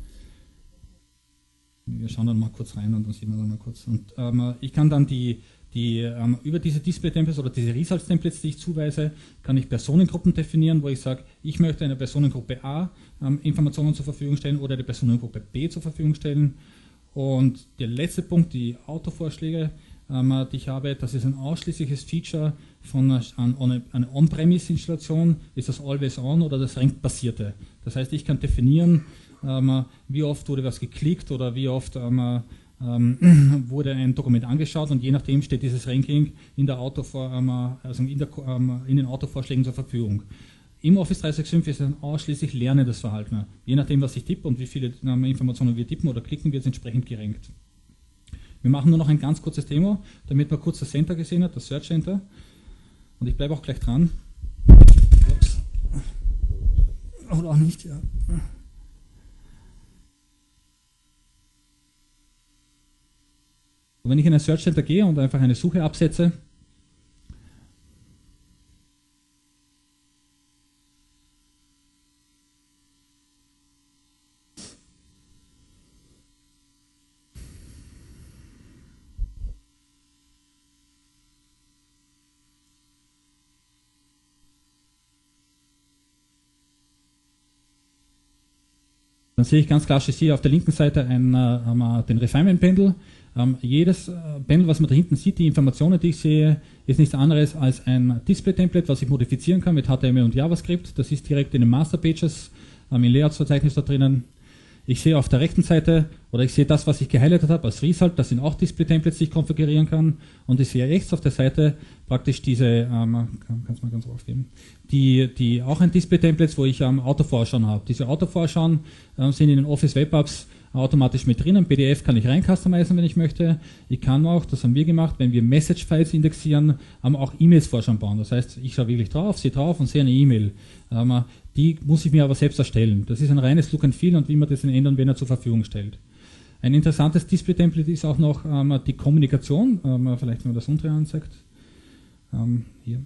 Wir schauen dann mal kurz rein und dann sehen wir dann mal kurz. Und ähm, ich kann dann die, die ähm, über diese Display-Templates oder diese Results-Templates, die ich zuweise, kann ich Personengruppen definieren, wo ich sage, ich möchte einer Personengruppe A ähm, Informationen zur Verfügung stellen oder der Personengruppe B zur Verfügung stellen. Und der letzte Punkt, die Autovorschläge, ähm, die ich habe, das ist ein ausschließliches Feature von einer, einer On-Premise-Installation, ist das Always On oder das Rank-basierte. Das heißt, ich kann definieren, Ähm, wie oft wurde was geklickt oder wie oft ähm, ähm, wurde ein Dokument angeschaut und je nachdem steht dieses Ranking in, der Autovor, ähm, also in, der, ähm, in den Autovorschlägen zur Verfügung. Im Office dreihundertsechsundfünfzig ist ein ausschließlich lernendes Verhalten. Je nachdem, was ich tippe und wie viele ähm, Informationen wir tippen oder klicken, wird es entsprechend gerankt. Wir machen nur noch ein ganz kurzes Demo, damit man kurz das Center gesehen hat, das Search Center. Und ich bleibe auch gleich dran. Ups. Oder auch nicht, ja. Und wenn ich in ein Search Center gehe und einfach eine Suche absetze, dann sehe ich ganz klassisch hier auf der linken Seite ein, äh, den Refinement-Pendel. Ähm, jedes äh, Pendel, was man da hinten sieht, die Informationen, die ich sehe, ist nichts anderes als ein Display-Template, was ich modifizieren kann mit H T M L und JavaScript. Das ist direkt in den Master-Pages, ähm, im Layouts-Verzeichnis da drinnen. Ich sehe auf der rechten Seite, oder ich sehe das, was ich gehighlightet habe als Result, das sind auch Display-Templates, die ich konfigurieren kann. Und ich sehe rechts auf der Seite praktisch diese, ähm, kannst du mal ganz aufgeben, die, die auch ein Display-Templates, wo ich ähm, Autovorschauen habe. Diese Autovorschauen ähm, sind in den Office Web Apps automatisch mit drinnen. P D F kann ich rein customizen, wenn ich möchte. Ich kann auch, das haben wir gemacht, wenn wir Message-Files indexieren, ähm, auch E-Mails-Vorschauen bauen. Das heißt, ich schaue wirklich drauf, sehe drauf und sehe eine E-Mail. Ähm, die muss ich mir aber selbst erstellen. Das ist ein reines Look and Feel und wie man das ändern, wenn er zur Verfügung stellt. Ein interessantes Display-Template ist auch noch ähm, die Kommunikation. Ähm, vielleicht, wenn man das untere anzeigt. Ähm, hier.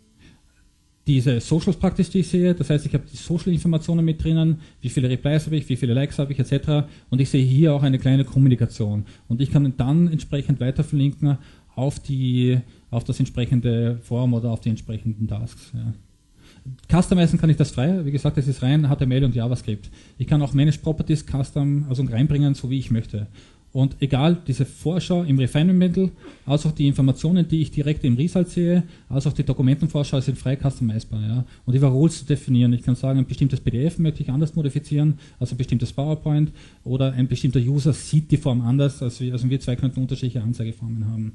Diese Socials praktisch, die ich sehe, das heißt, ich habe die Social-Informationen mit drinnen, wie viele Replies habe ich, wie viele Likes habe ich, et cetera. Und ich sehe hier auch eine kleine Kommunikation. Und ich kann dann entsprechend weiter verlinken auf, die, auf das entsprechende Forum oder auf die entsprechenden Tasks. Ja. Customizen kann ich das frei, wie gesagt, das ist rein H T M L und JavaScript. Ich kann auch Manage Properties Custom, also reinbringen, so wie ich möchte. Und egal, diese Vorschau im Refinement-Pendel, als auch die Informationen, die ich direkt im Result sehe, als auch die Dokumentenvorschau sind frei customizbar. Ja. Und die Roles zu definieren. Ich kann sagen, ein bestimmtes P D F möchte ich anders modifizieren, also ein bestimmtes PowerPoint, oder ein bestimmter User sieht die Form anders, also wir, also wir zwei könnten unterschiedliche Anzeigeformen haben.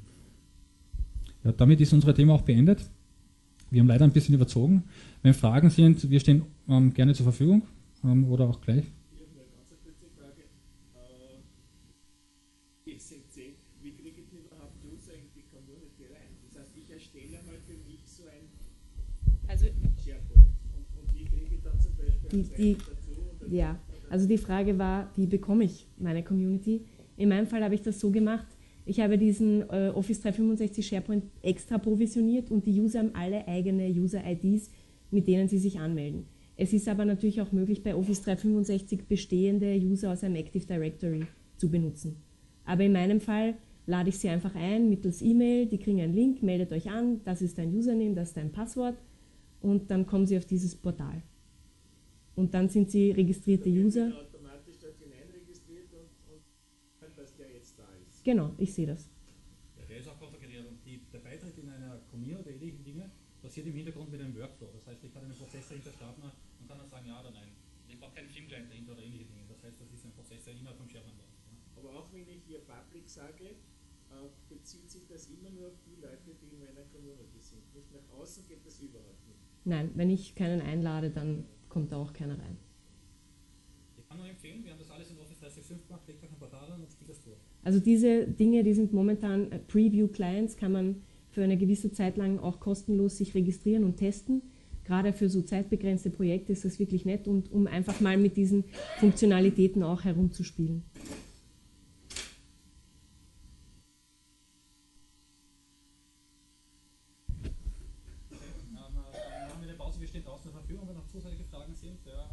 Ja, damit ist unsere Thema auch beendet. Wir haben leider ein bisschen überzogen. Wenn Fragen sind, wir stehen ähm, gerne zur Verfügung ähm, oder auch gleich. Ich habe eine ganz kurze Frage. Äh, S M C, wie kriege ich denn überhaupt User in die Community rein? Das heißt, ich erstelle mal für mich so ein Also, SharePoint. Und, und wie kriege ich dann zum Beispiel die, die, dazu? Oder ja, also die Frage war, wie bekomme ich meine Community? In meinem Fall habe ich das so gemacht, ich habe diesen äh, Office dreihundertfünfundsechzig SharePoint extra provisioniert und die User haben alle eigene User-I Ds, mit denen sie sich anmelden. Es ist aber natürlich auch möglich, bei Office dreihundertfünfundsechzig bestehende User aus einem Active Directory zu benutzen. Aber in meinem Fall lade ich sie einfach ein mittels E-Mail, die kriegen einen Link, meldet euch an, das ist dein Username, das ist dein Passwort und dann kommen sie auf dieses Portal. Und dann sind sie registrierte User. Automatisch dort hinein registriert und, und dass der jetzt da ist. Genau, ich sehe das. Ja, der ist auch konfiguriert und die, der Beitritt in einer Community oder ähnlichen Dinge passiert im Hintergrund mit einem Workflow. Das heißt, ich kann einen Prozess dahinter starten und kann dann sagen ja oder nein. Ich brauche keinen Filmclient dahinter oder ähnliche Dinge. Das heißt, das ist ein Prozess, der innerhalb vom SharePoint läuft. Ja. Aber auch wenn ich hier Public sage, äh, bezieht sich das immer nur auf die Leute, die in meiner Community sind. Nicht nach außen geht das überhaupt nicht. Nein, wenn ich keinen einlade, dann kommt da auch keiner rein. Ich kann nur empfehlen, wir haben das alles in Office dreihundertfünfundsechzig gemacht, legt euch ein Portal an und spielt das durch. Also diese Dinge, die sind momentan äh, Preview-Clients, kann man für eine gewisse Zeit lang auch kostenlos sich registrieren und testen. Gerade für so zeitbegrenzte Projekte ist das wirklich nett und um einfach mal mit diesen Funktionalitäten auch herumzuspielen. Ähm, dann haben wir eine Pause, wir stehen draußen zur Verfügung, wenn noch zusätzliche Fragen sind. Ja.